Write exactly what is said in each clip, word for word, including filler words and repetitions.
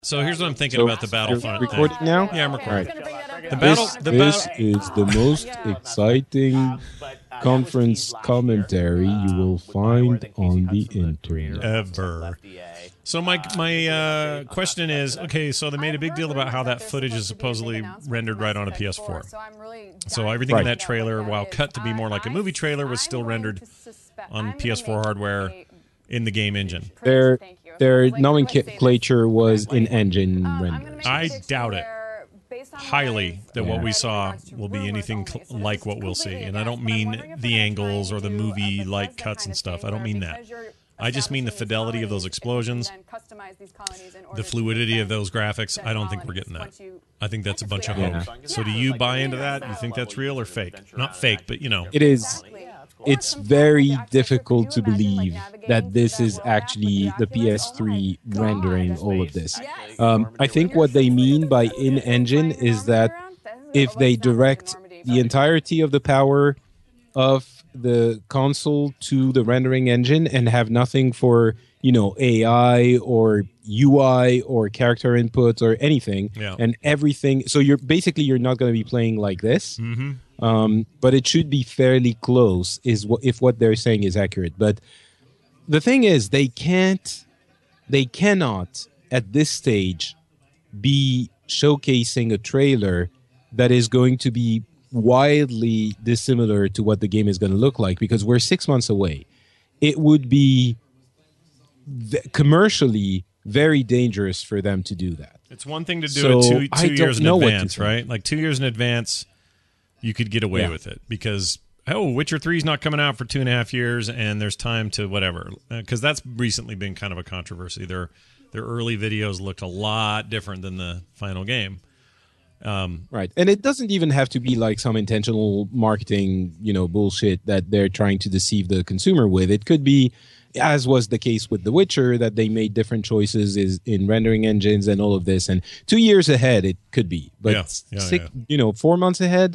So here's what I'm thinking So, about the Battlefront you're thing. recording now? Yeah, I'm All recording. right. The battle. This, The this battle. is the most exciting conference commentary you will find on the internet. Ever. So my my uh, question is, okay, so they made a big deal about how that footage is supposedly rendered right on a P S four. So everything in Right. that trailer, while cut to be more like a movie trailer, was still rendered on P S four hardware in the game engine. Their their nomenclature was in-engine renders. I doubt it highly that what we saw will be anything cl- like what we'll see. And I don't mean the angles or the movie-like cuts and stuff. I don't mean that. I just mean the fidelity of those explosions, the fluidity of those graphics. I don't think we're getting that. I think that's a bunch of hope. Yeah. So do you buy into that? You think that's real or fake? Not fake, but you know. It is. It's very difficult to believe that this is actually the P S three rendering all of this. Um, I think what they mean by in-engine is that if they direct the entirety of the power of the console to the rendering engine and have nothing for, you know, A I or U I or character input or anything, Yeah. and everything. So you're basically you're not going to be playing like this. Mm-hmm. Um, but it should be fairly close is what if what they're saying is accurate. But the thing is, they can't, they cannot at this stage be showcasing a trailer that is going to be wildly dissimilar to what the game is going to look like because we're six months away. It would be v- commercially very dangerous for them to do that. It's one thing to do So, it two, I two don't years in know what to advance, think. right? Like two years in advance, you could get away Yeah. with it because, oh, Witcher three is not coming out for two and a half years and there's time to whatever. Because that's recently been kind of a controversy. Their, their early videos looked a lot different than the final game. Um, Right. And it doesn't even have to be like some intentional marketing, you know, bullshit that they're trying to deceive the consumer with. It could be, as was the case with The Witcher, that they made different choices is in rendering engines and all of this. And two years ahead, it could be. But, Yeah. Yeah, six, yeah. you know, four months ahead.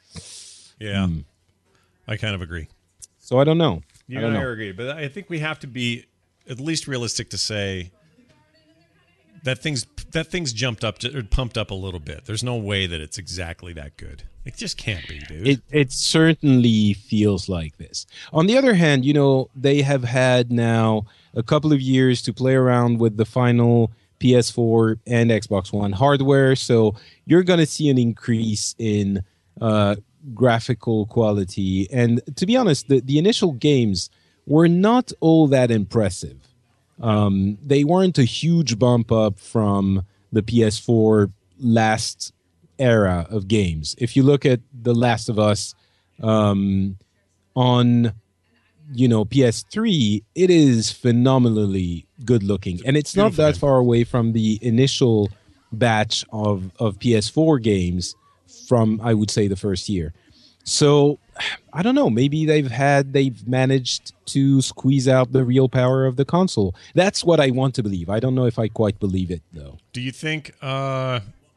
yeah, Hmm. I kind of agree. So I don't know. You I and don't I know. agree, but I think we have to be at least realistic to say that things that things jumped up to, or pumped up a little bit. There's no way that it's exactly that good. It just can't be, dude. It it certainly feels like this. On the other hand, you know, they have had now a couple of years to play around with the final P S four and Xbox One hardware, so you're going to see an increase in uh, graphical quality. And to be honest, the, the initial games were not all that impressive. Um, they weren't a huge bump up from the P S four last era of games. If you look at The Last of Us um, on, you know, P S three, it is phenomenally good looking, and it's not Beautiful that game. far away from the initial batch of of P S four games from, I would say, the first year. So I don't know. Maybe they've had they've managed to squeeze out the real power of the console. That's what I want to believe. I don't know if I quite believe it though. Do you think? Uh,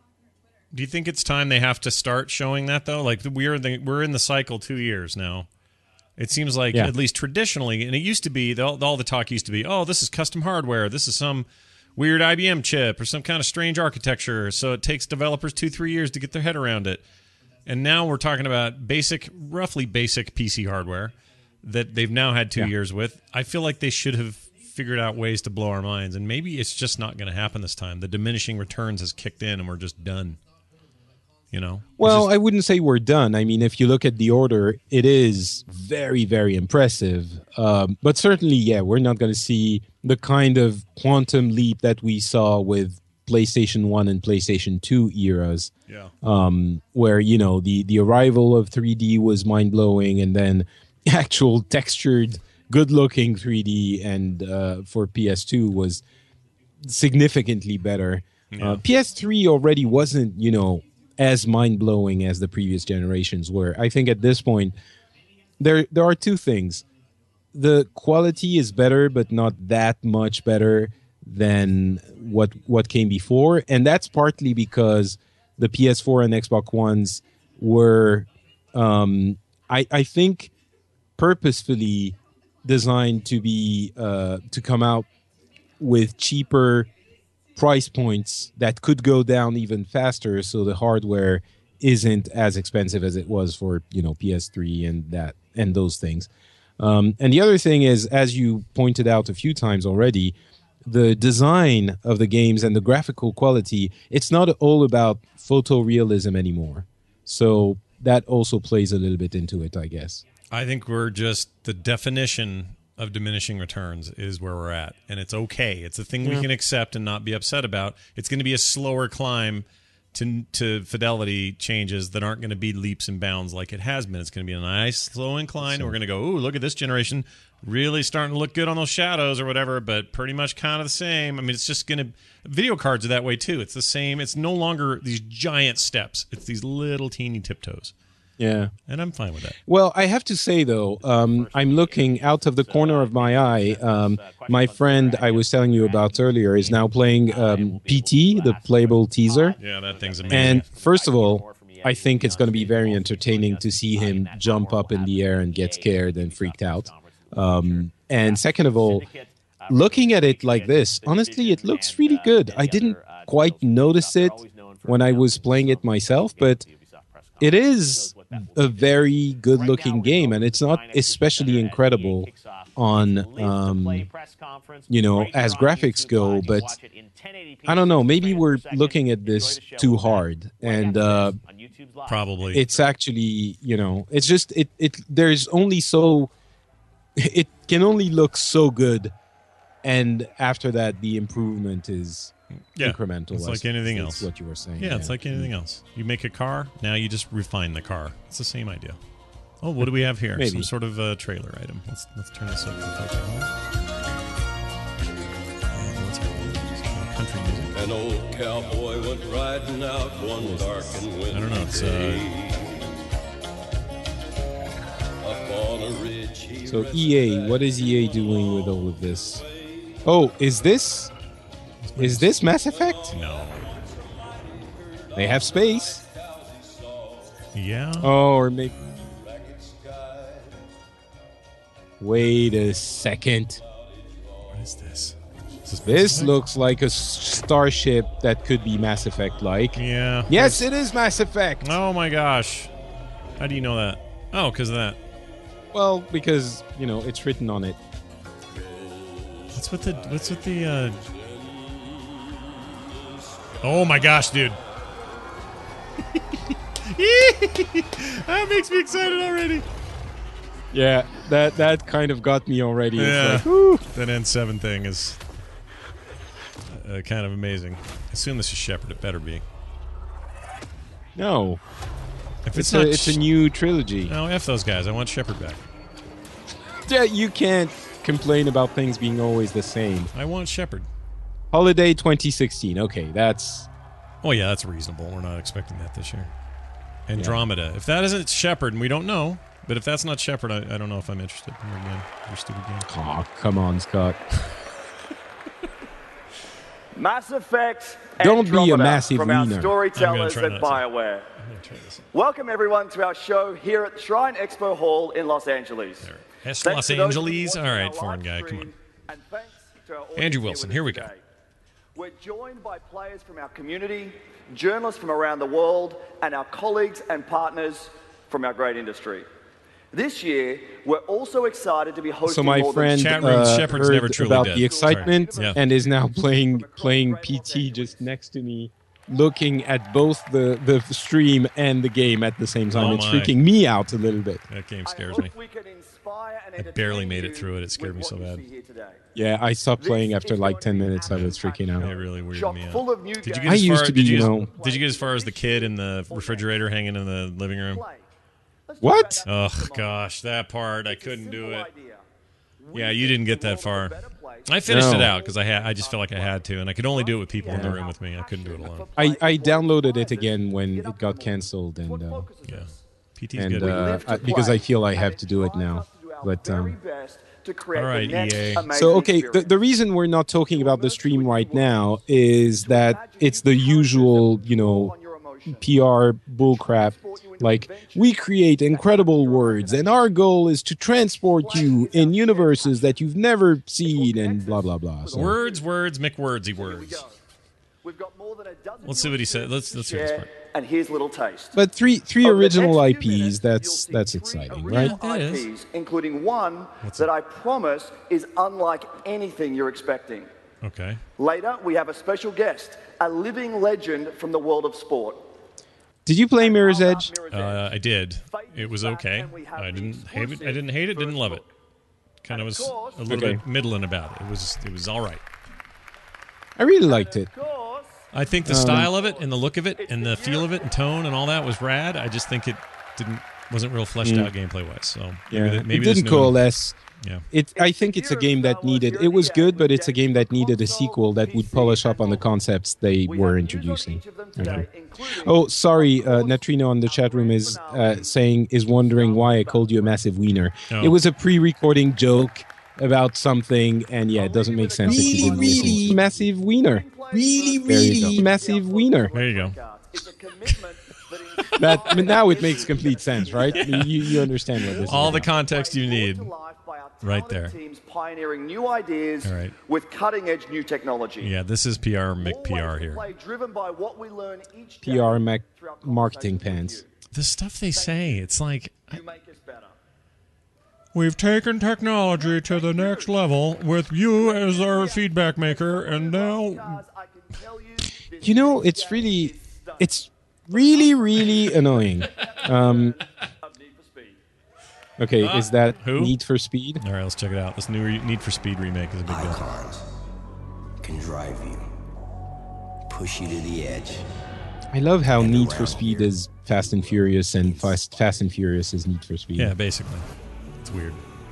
do you think it's time they have to start showing that though? Like we're the, we're in the cycle two years now. It seems like Yeah. at least traditionally, and it used to be all, all the talk used to be, oh, this is custom hardware. This is some weird I B M chip or some kind of strange architecture. So it takes developers two three years to get their head around it. And now we're talking about basic, roughly basic P C hardware that they've now had two Yeah. years with. I feel like they should have figured out ways to blow our minds, and maybe it's just not going to happen this time. The diminishing returns has kicked in, and we're just done. You know? It's Well, just- I wouldn't say we're done. I mean, if you look at the order, it is very, very impressive. Um, but certainly, yeah, we're not going to see the kind of quantum leap that we saw with PlayStation one and PlayStation two eras. yeah. um, where, you know, the, the arrival of three D was mind-blowing, and then actual textured, good-looking three D and uh, for P S two was significantly better. Yeah. Uh, P S three already wasn't, you know, as mind-blowing as the previous generations were. I think at this point, there there are two things. The quality is better, but not that much better than what what came before, and that's partly because the P S four and Xbox Ones were, um, I, I think, purposefully designed to be uh, to come out with cheaper price points that could go down even faster, so the hardware isn't as expensive as it was for, you know, P S three and that and those things. Um, and the other thing is, as you pointed out a few times already, the design of the games and the graphical quality, it's not all about photorealism anymore. So that also plays a little bit into it, I guess. I think we're just, the definition of diminishing returns is where we're at. And it's okay. It's a thing yeah. we can accept and not be upset about. It's going to be a slower climb to to fidelity changes that aren't going to be leaps and bounds like it has been. It's going to be a nice, slow incline. And we're going to go, ooh, look at this generation. Really starting to look good on those shadows or whatever, but pretty much kind of the same. I mean, it's just going to... Video cards are that way, too. It's the same. It's no longer these giant steps. It's these little teeny tiptoes. Yeah. And I'm fine with that. Well, I have to say, though, um, I'm looking out of the corner of my eye. Um, my friend I was telling you about earlier is now playing um, P T, the playable teaser. Yeah, that thing's amazing. And first of all, I think it's going to be very entertaining to see him jump up in the air and get scared and freaked out. Um, and second of all, looking at it like this, honestly, it looks really good. I didn't quite notice it when I was playing it myself, but it is a very good-looking game, and it's not especially incredible on, um, you know, as graphics go, but I don't know, maybe we're looking at this too hard, and uh, probably it's actually, you know, it's just, it, it there's only so, it can only look so good, and after that, the improvement is... Yeah, incremental. it's like anything else. That's what you were saying. Yeah, yeah, it's like anything else. You make a car, now you just refine the car. It's the same idea. Oh, what do we have here? Maybe. Some sort of uh, trailer item. Let's let's turn this up to the What's happening? Country music. An old cowboy went riding out one dark and windy I don't know. It's uh, up on a ridge. He so E A, what is E A doing with all of this? Oh, is this? Is this Mass Effect? No. They have space. Yeah. Oh, or maybe... Wait a second. What is this? Is this, this looks like a starship that could be Mass Effect-like. Yeah. Yes, it is Mass Effect. Oh my gosh. How do you know that? Oh, because of that. Well, because, you know, it's written on it. What's with the... What's with the... Uh... Oh my gosh, dude. That makes me excited already. Yeah, that that kind of got me already. Yeah. It's like, that N seven thing is uh, kind of amazing. I assume this is Shepard. It better be. No. If it's, it's, a, not it's a new trilogy. No, F those guys. I want Shepard back. Yeah, you can't complain about things being always the same. I want Shepard. Holiday twenty sixteen. Okay, that's... Oh, yeah, that's reasonable. We're not expecting that this year. Andromeda. Yeah. If that isn't Shepard, and we don't know, but if that's not Shepard, I, I don't know if I'm interested in your game, your stupid game. Oh, come on, Scott. Mass Effect Don't be a massive from wiener. our storytellers at that. BioWare. Welcome, everyone, to our show here at Shrine Expo Hall in Los Angeles. There. Yes, Los Angeles. All right, foreign guy, come on. And thanks to our Andrew Wilson, here we go. Today. We're joined by players from our community, journalists from around the world, and our colleagues and partners from our great industry. This year, we're also excited to be hosting So my more friend Chat room, uh, Shepard's heard never truly about dead. the excitement Yeah. and is now playing playing P T just next to me, looking at both the, the stream and the game at the same time. Oh it's my. freaking me out a little bit. That game I scares hope me. we can inspire and I entertain barely made it you through it. It scared with me so what you bad. see here today. Yeah, I stopped playing after like ten minutes. I was freaking It out. really weirded Chock me out. full of new Did you games. get I as used far, to be, did you, you as- know- Did you get as far as the kid in the refrigerator hanging in the living room? What? Oh gosh, that part I couldn't do it. Yeah, you didn't get that far. I finished No. it out because I had. I just felt like I had to, and I could only do it with people in the room with me. I couldn't do it alone. I, I downloaded it again when it got cancelled, and uh, Yeah, P T's and good. uh, I, because I feel I have to do it now. But um, All right, E A. so okay, the, the reason we're not talking about the stream right now is that it's the usual, you know, P R bullcrap. Like, we create incredible words, and our goal is to transport you in universes that you've never seen, and blah blah blah. So, Words, words, McWordsy words. We've got more than a dozen. Let's see what he said. Let's let's hear this part. And here's a little taste. But three three Over the original next I few minutes, Ps, that's you'll see that's three exciting, original right? Yeah, that I is. Ps, including one What's that it? I promise is unlike anything you're expecting. Okay. Later, we have a special guest, a living legend from the world of sport. Did you play Mirror's Edge? Uh, I did. It was okay. I didn't hate it. I didn't hate it. Didn't love it. Kind of was a little Okay. bit middling about it. It was it was all right. I really liked it. Of course, I think the Um, style of it and the look of it and the feel of it and tone and all that was rad. I just think it didn't wasn't real fleshed out gameplay wise. So maybe, Yeah, that- maybe it this didn't new one- coalesce. Yeah. It, I think it's a game that needed. It was good, but it's a game that needed a sequel that would polish up on the concepts they we were have news on introducing. each of them today, including- Oh, sorry, uh, Natrino on the chat room is uh, saying is wondering why I called you a massive wiener. Oh. It was a pre-recording joke about something, and yeah, it doesn't make sense if you didn't listen. Massive wiener. Really, There you go. Massive wiener. There you go. It's a commitment that That I mean, now it makes complete sense, right? You, you understand what this All is. the about. context you need. Right right there. Teams pioneering new ideas All right. with cutting-edge new technology. Yeah, this is P R McPR here. Play driven by what we learn each P R day Mac through our marketing conversations pants. The stuff they say, it's like with you. You make us better. we've taken technology to the next level with you as our feedback maker, and now Guys, I can tell you, this You know, next it's game really, is stunning. it's really, really annoying. Um, Of Need for Speed. okay, is that Who? Need for Speed? all right, let's check it out. This new Need for Speed remake is a big deal. Icons can drive you, push you to the edge. I love how Need for Speed is Fast and Furious and Fast, Fast and Furious is Need for Speed. Yeah, basically, it's weird.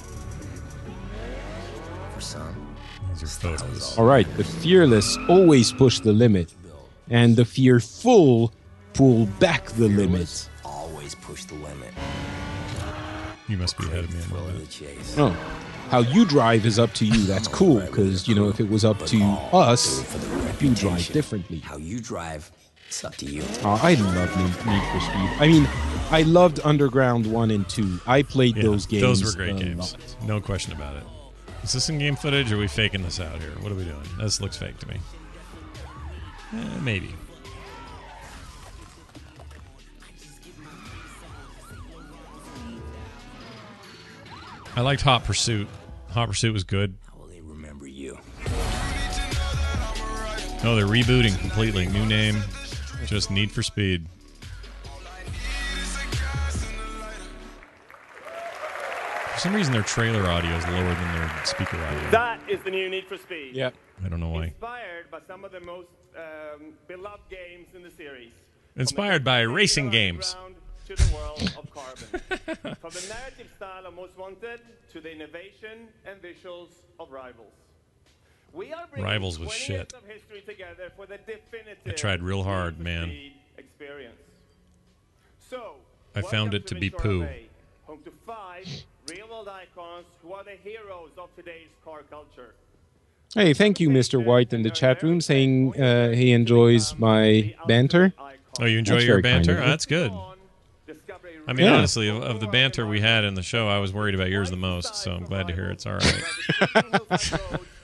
For some, These are photos. All right, the fearless always push the limit, and the fearful pull back the limit. always push the limit. You must be ahead of me in a Full little of the bit. chase. Oh, how you drive is up to you. That's cool, because you know if it was up to us, you drive differently. How you drive, it's up to you. Oh, I love Need, Need for Speed. I mean, I loved Underground one and two. I played Yeah, those games. those were great a games. lot. No question about it. Is this in-game footage, or are we faking this out here? What are we doing? This looks fake to me. Eh, maybe. I liked Hot Pursuit. Hot Pursuit was good. How will they remember you? No, they're rebooting completely. New name. Just Need for Speed. For some reason, their trailer audio is lower than their speaker audio. That is the new Need for Speed. Yeah. I don't know why. Inspired by some of the most um, beloved games in the series. Inspired by racing games. Underground To the world of Carbon. From the narrative style of Most Wanted to the innovation and visuals of Rivals. We are bringing Rivals was twenty shit. years of history together for the definitive I tried real hard, Need for man. Speed experience. So, I found welcome it to be Ventura poo. Bay, home to five real-world icons who are the heroes of today's car culture. Hey, thank you, Mister White, in the chat room, saying uh, he enjoys my banter. Oh, you enjoy That's your very kind banter? of Oh, you. that's good. I mean, Yeah. honestly, of, of the banter we had in the show, I was worried about yours the most, so I'm glad to hear it's all right.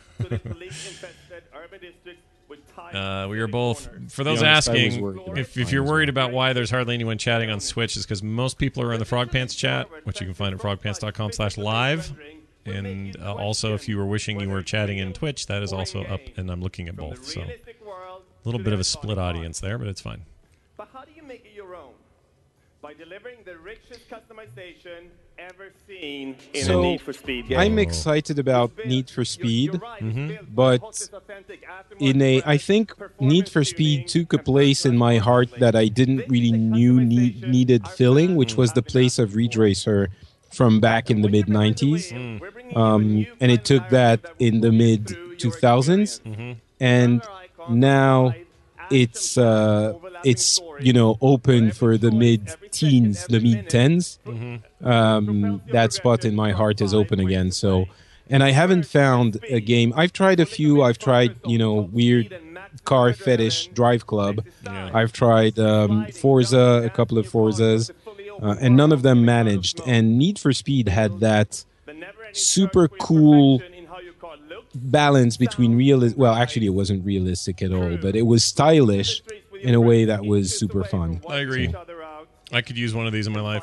Uh, we are both, for those Be honest, I was asking, worried about if, if mine you're as worried about why there's hardly anyone chatting on Switch, is because most people are in the Frog Pants chat, which you can find at frogpants.com slash live. And uh, also, if you were wishing you were chatting in Twitch, that is also up, and I'm looking at both. So a little bit of a split audience there, but it's fine. But how do you make it your own? By delivering the richest customization ever seen in So, a Need for Speed game. I'm excited about Need for Speed, Mm-hmm. but in a, I think Need for Speed took a place in my heart that I didn't really knew need, needed filling, which was the place of Ridge Racer from back in the mid nineties. Um, and it took that in the mid two thousands. And now it's uh, it's you know open for the mid teens, the mid tens. Um, that spot in my heart is open again. So, and I haven't found a game. I've tried a few. I've tried you know weird car fetish drive club. I've tried um, Forza, a couple of Forzas, uh, and none of them managed. And Need for Speed had that super cool balance between realistic. Well, actually, it wasn't realistic at all, but it was stylish in a way that was super fun. I agree. So. I could use one of these in my life.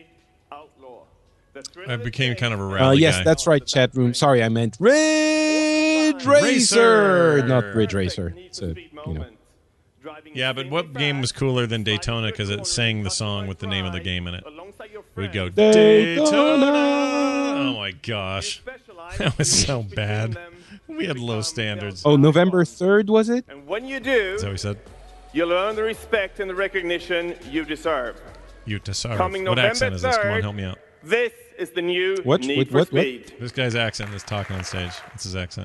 I became kind of a rally Uh, yes, guy. that's right, chat room. Sorry, I meant Ridge Racer, Racer. not Ridge Racer. So, you know. Yeah, but what game was cooler than Daytona because it sang the song with the name of the game in it? We'd go, Daytona. Daytona! Oh my gosh. That was so bad. We had low standards. Oh, November third, was it? And when you do, Is that what we said? you'll earn the respect and the recognition you deserve. You deserve. Coming What November accent is this? Come on, third. help me out. This is the new What? Need What- for what- what? Speed. This guy's accent is talking on stage. What's his accent?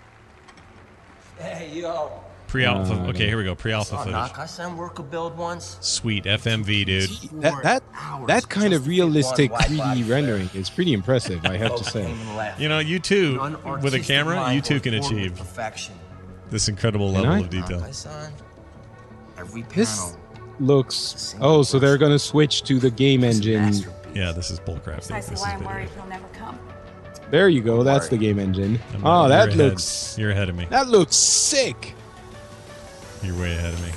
Hey, yo. Pre-alpha. Uh, okay, here we go. Pre-alpha Oh, footage. knock. I sent work a build once. Sweet F M V, dude. That that that kind of realistic three D rendering is pretty impressive, I have to say. You know, you too, with a camera, you too can achieve perfection. this incredible Can level I? of detail. My son. Every This panel. looks. Oh, so they're gonna switch to the game engine. Yeah, this is bullcrap. dude. Precisely This why is I'm video. worried he'll never come. There you go. That's the game engine. I'm Oh, right- that you're ahead. looks. You're ahead of me. That looks sick. You're way ahead of me.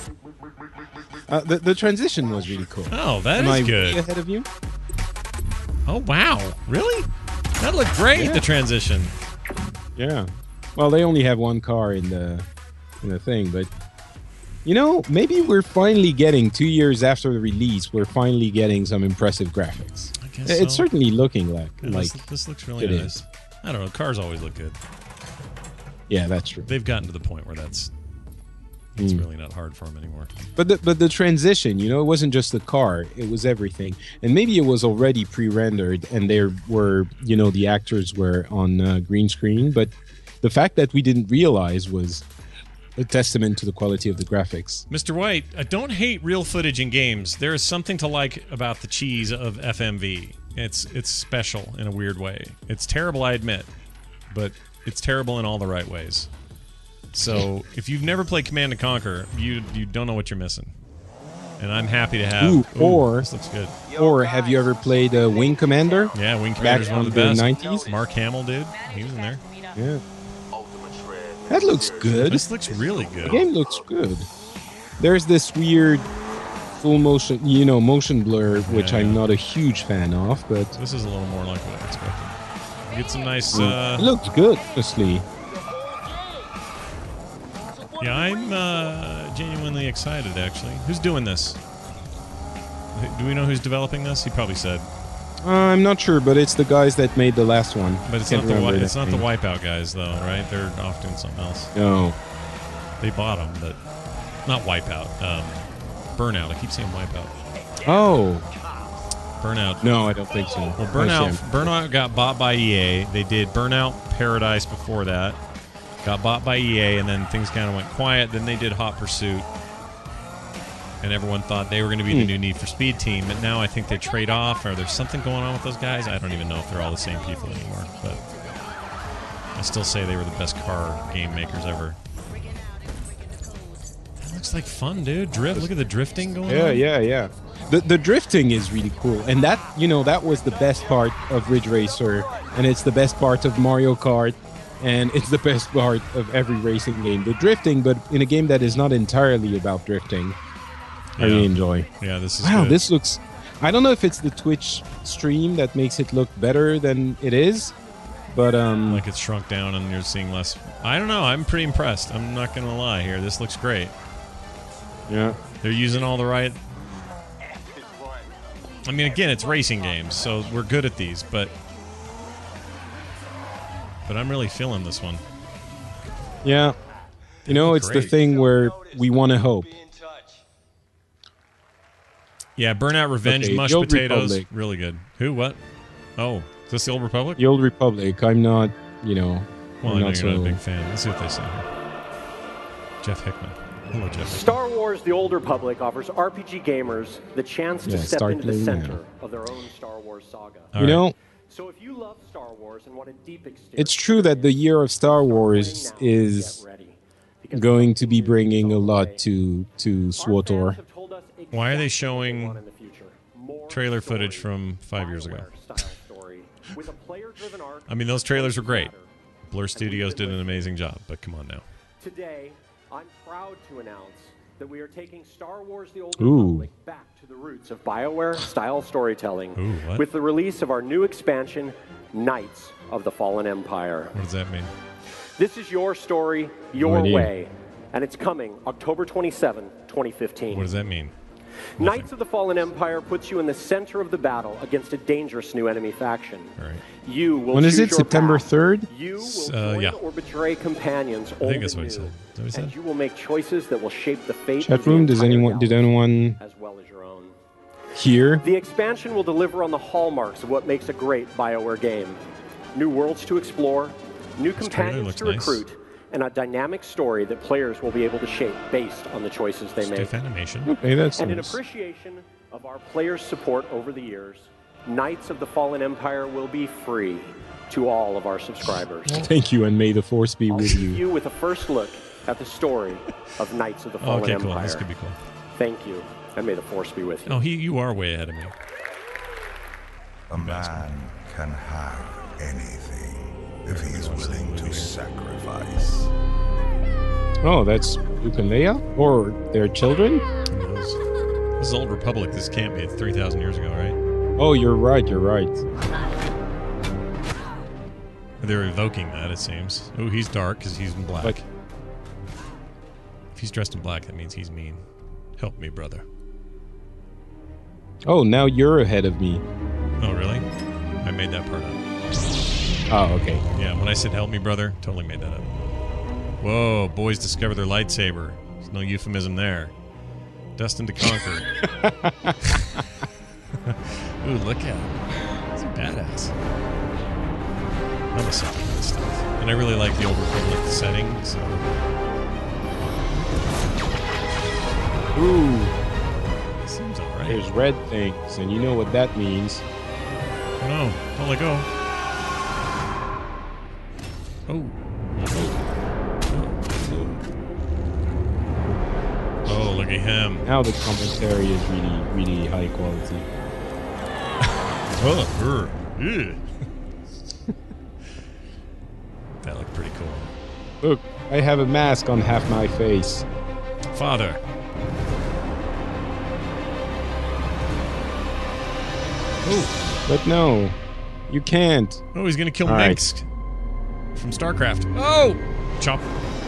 Uh, the the transition was really cool. Oh, that Am is I good. way ahead of you? Oh, wow. Really? That looked great, Yeah. the transition. Yeah. Well, they only have one car in the in the thing, but you know, maybe we're finally getting two years after the release. We're finally getting some impressive graphics. I guess It's so. certainly looking like Yeah, like this, this looks really it nice. is. I don't know. Cars always look good. yeah, that's true. They've gotten to the point where that's it's Mm. really not hard for them anymore. But the, but the transition, you know, it wasn't just the car; it was everything. And maybe it was already pre-rendered, and there were, you know, the actors were on uh, green screen. But the fact that we didn't realize was a testament to the quality of the graphics. Mister White, I don't hate real footage in games. There is something to like about the cheese of F M V. It's it's special in a weird way. It's terrible, I admit, but it's terrible in all the right ways. So if you've never played Command and Conquer, you you don't know what you're missing. And I'm happy to have. Ooh, or- this looks good. Or have you ever played uh, Wing Commander? Yeah, Wing Back Commander's one of the in the best. nineties? Mark Hamill, dude, he was in there. Yeah. That looks good. This looks really The good. game looks good. There's this weird full motion, you know, motion blur, which Yeah. I'm not a huge fan of, but This is a little more like what I expected. You get some nice. Uh, it looks good, honestly. Yeah, I'm uh, genuinely excited, actually. Who's doing this? Do we know who's developing this? He probably said. Uh, I'm not sure, but it's the guys that made the last one. But it's Can't not the remember wi- their it's not the name. Wipeout guys, though, right? They're off doing something else. No. They bought them, but not Wipeout. Um, Burnout. I keep saying Wipeout. Oh. Burnout. No, I don't think so. Well, Burnout. I see. Burnout got bought by E A. They did Burnout Paradise before that. Got bought by E A, and then things kind of went quiet. Then they did Hot Pursuit, and everyone thought they were going to be the Hmm. new Need for Speed team. But now I think they trade off, or there's something going on with those guys. I don't even know if they're all the same people anymore. But I still say they were the best car game makers ever. That looks like fun, dude. Drift. Look at the drifting going Yeah, on. yeah, yeah. The the drifting is really cool, and that you know that was the best part of Ridge Racer, and it's the best part of Mario Kart, and it's the best part of every racing game. The drifting, but in a game that is not entirely about drifting, I really Yeah. enjoy. Yeah, this is Wow, good. this looks. I don't know if it's the Twitch stream that makes it look better than it is, but um, Like it's shrunk down and you're seeing less. I don't know. I'm pretty impressed. I'm not going to lie here. This looks great. yeah. They're using all the right. I mean, again, it's racing games, so we're good at these, but but I'm really feeling this one. Yeah. You know, look it's the great. thing where we want to hope. Yeah, Burnout Revenge, Okay, Mush the Old Potatoes, Republic. really good. Who? What? Oh, is this the Old Republic? The Old Republic. I'm not, you know, Well, I'm I know not you're not so. a big fan. Let's see what they say here. Jeff Hickman. Hello, Jeff Hickman. Star Wars The Old Republic offers R P G gamers the chance to Yeah, step start into the playing center now. of their own Star Wars saga. All You right. know, So if you love Star Wars and want a deep experience, it's true that the year of Star Wars is going to be bringing a lot to to SWTOR. Why are they showing trailer footage from five years ago? I mean, those trailers were great, Blur Studios did an amazing job, but come on now. Today, I'm proud to announce that we are taking Star Wars The Old Ooh. Republic back to the roots of BioWare-style storytelling Ooh, what? with the release of our new expansion, Knights of the Fallen Empire. What does that mean? This is your story, your idea. way, and it's coming October twenty-seventh, twenty fifteen. What does that mean? Knights of the Fallen Empire puts you in the center of the battle against a dangerous new enemy faction. All right. You will When is choose it? your September path. third? You will Uh, join yeah. or betray companions. I think that's what he said. Is that what he And said? you will make choices that will shape the fate Chat of the room, does entire anyone did galaxy, anyone as well as your own. hear? The expansion will deliver on the hallmarks of what makes a great BioWare game. New worlds to explore, new trailer companions looks to nice. recruit, and a dynamic story that players will be able to shape based on the choices they make. Stiff animation. Okay, that's And in nice. appreciation of our players' support over the years, Knights of the Fallen Empire will be free to all of our subscribers. Thank you, and may the force be I'll with leave you. you with a first look at the story of Knights of the Fallen Okay, Empire. cool. This could be cool. Thank you, and may the force be with you. Oh, he, you are way ahead of me. A man can have anything if he's willing to sacrifice. Oh, that's Luke and Leia? Or their children? Who knows? This is Old Republic. This can't be. It's three thousand years ago, right? Oh, you're right, you're right. They're evoking that, it seems. Oh, he's dark because he's in black. Like- If he's dressed in black, that means he's mean. Help me, brother. Oh, now you're ahead of me. Oh, really? I made that part up. Oh, okay. Yeah, when I said help me, brother, totally made that up. Whoa, boys discover their lightsaber. There's no euphemism there. Destined to conquer. Ooh, look at him. He's a badass. I'm a sucker for this stuff. And I really like the Old Republic setting, so... Ooh, Seems alright. there's red things, and you know what that means. No, don't let go. Oh. Oh, look at him. Now the commentary is really, really high quality. Oh, er, ew. That looked pretty cool. Look, I have a mask on half my face. Father. Oh, But no, you can't. oh, he's gonna kill All right. Minsk from StarCraft. Oh, chop.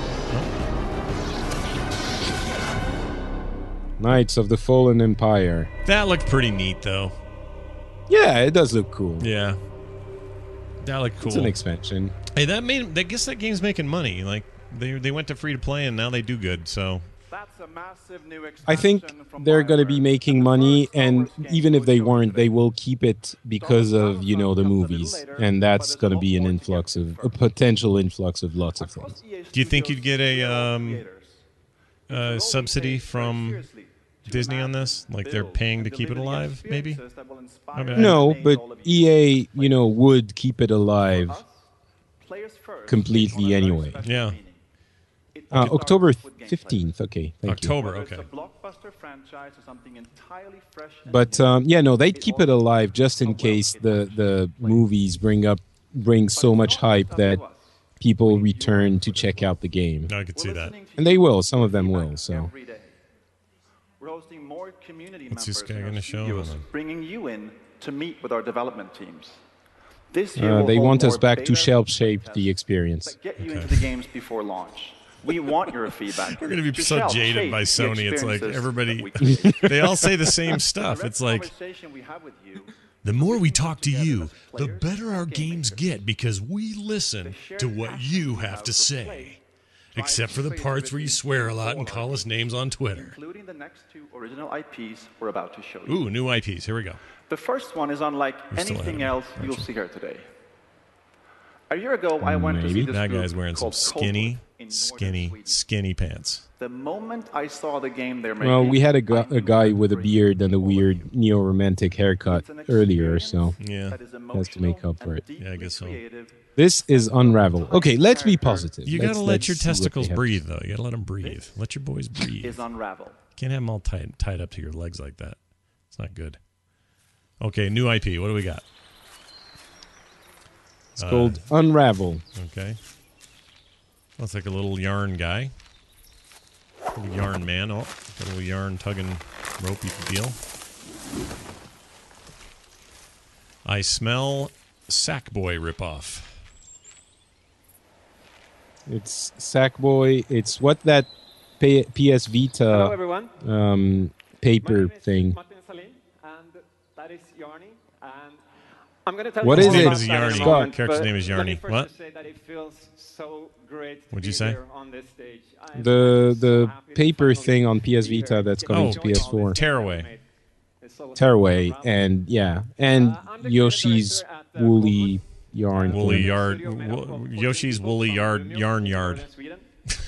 Knights of the Fallen Empire. That looked pretty neat, though. Yeah, it does look cool. Yeah, that looked cool. It's an expansion. Hey, that made. I guess that game's making money. Like they they went to free to play and now they do good. So That's a massive new I think expansion from they're going to be BioWare. making The money, first Star and Wars game even if was they shown weren't, today. they will keep it because of, you know, the Battlefront movies. comes a little And later, that's but going to there's be an more to get influx to of, a first. potential influx of lots of Across things. E A Do you think you'd get a, Studios, um, creators. uh, It will subsidy be taken from very seriously to Disney on imagine, this? Like they're build, paying to and keep it deliver the alive, maybe? experiences that will inspire Okay. and No, amaze but all of you. E A, you know, would keep it alive. Us, players first, completely take on a very anyway. special Yeah. meaning. It Uh, starts October with games like fifteenth. Okay, thank October, Whether it's okay. a blockbuster franchise or something entirely fresh you. and But new, um, yeah, no, they'd it keep it always alive just in a case the, well-hidden the place. movies bring up bring But so it's much not hype just up that to us. people We return use to it for check this out the game. I could We're see that. listening to And they you will. Some of them feedback will. So every day. We're hosting more community What's members this guy in our gonna show? studios, Hold on. bringing you in to meet with our development teams. This year uh, we'll they hold want us more back to beta shelf shape tests the experience. that get you Okay. into the games before launch. We want your feedback. We're going to be To so shelf jaded shape by the Sony. It's like experiences everybody, that we create. they all say the same The stuff. rest It's like, conversation we have with you, the more we talk to together you, as the players better our and game games makers. get because we listen The shared to what passion you we have have to for say. play Except for the drives parts where you creativity swear a lot in and all call our us names on Twitter. including the next two original I Ps we're about to show you. Ooh, new I Ps. Here we go. The first one is unlike You're still anything ahead of else me, you'll aren't see here today. A year ago, I went to see Maybe. this That group guy's wearing some called skinny, Coldwood in northern skinny, Sweden. skinny pants. The moment I saw the game they're making, Well, we had a, gu- I a knew guy it with a would beard and a bring all of weird you. neo-romantic haircut It's an earlier, so experience Yeah. that is has to make emotional up for and it. deeply Yeah, I guess so. creative. this is Unravel. Okay, let's be positive. You Let's- got to let let's your see what they testicles have to breathe, say. though. You got to let them breathe. Let your boys breathe. Is Unravel. Can't have them all tied, tied up to your legs like that. It's not good. Okay, new I P. What do we got? It's uh, called Unravel. Okay. Looks like a little yarn guy. Little yarn man. Oh, a little yarn tugging ropey deal. I smell Sackboy ripoff. It's Sackboy. It's what that P S Vita Hello, everyone. Um, paper thing. Martin Salin, and that is Yarny. And I'm going to tell what you is all it? about Is that in a Yarny. moment, Character's but name is let me Yarny. first What? just say that it feels so great to What'd be you say? here on this stage. I am The so the happy to paper finally thing on P S be Vita here. that's Get coming Oh, to enjoy P S all four. this Tearaway. made. It's so Tearaway Unravel. and yeah, and Uh, I'm the creative Yoshi's director at, uh, woolly yarn. Woolly thing. yard. Studio made up wo- of Yoshi's fourteen woolly people yard. from Yarn Umeå, yard. Northern Sweden.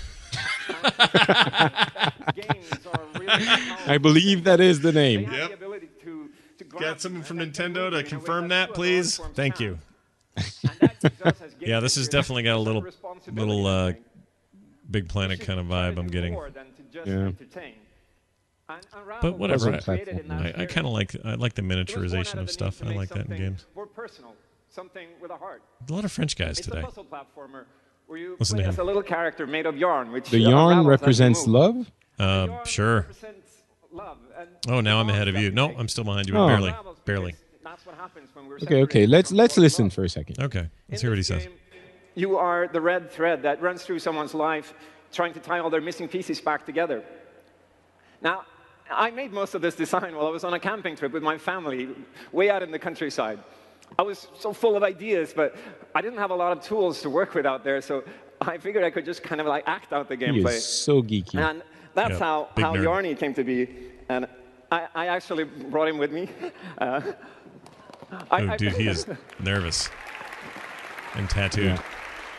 And games are really I believe that is the They name. have Yep. the ability to- to grab Got someone and from then Nintendo move to in a way confirm that that, few other art please? forms Thank can't. you. And that gives us as game Yeah, this has creators definitely got a some little, responsibility, little I uh, think. Big Planet We kind of should try vibe to I'm do getting. more than to just Yeah. entertain. And Unravel But was whatever. created in that I, I spirit. kind of like I like the It was born out miniaturization of of the stuff. need to I make like that in something games. more personal, something with a heart. A lot of French guys It's today. a puzzle platformer where you Listen play to as him. a little character made of yarn, which The uh, yarn unravels as you represents move. love. Uh, Yarn sure. represents love and Oh, now I'm bonds ahead of that you. we No, make. I'm still behind you, Oh. but barely, Unravels barely. because that's what happens when we're Okay, okay. separated Let's from let's what we listen love. for a second. Okay, let's In hear what he this says. game, you are the red thread that runs through someone's life, trying to tie all their missing pieces back together. Now, I made most of this design while I was on a camping trip with my family, way out in the countryside. I was so full of ideas, but I didn't have a lot of tools to work with out there, so I figured I could just kind of like act out the He gameplay. is so geeky. And that's Yep, how, big how nerd. Yarny came to be. And I, I actually brought him with me. Uh, I, Oh, I- dude, he is nervous and tattooed. Yeah.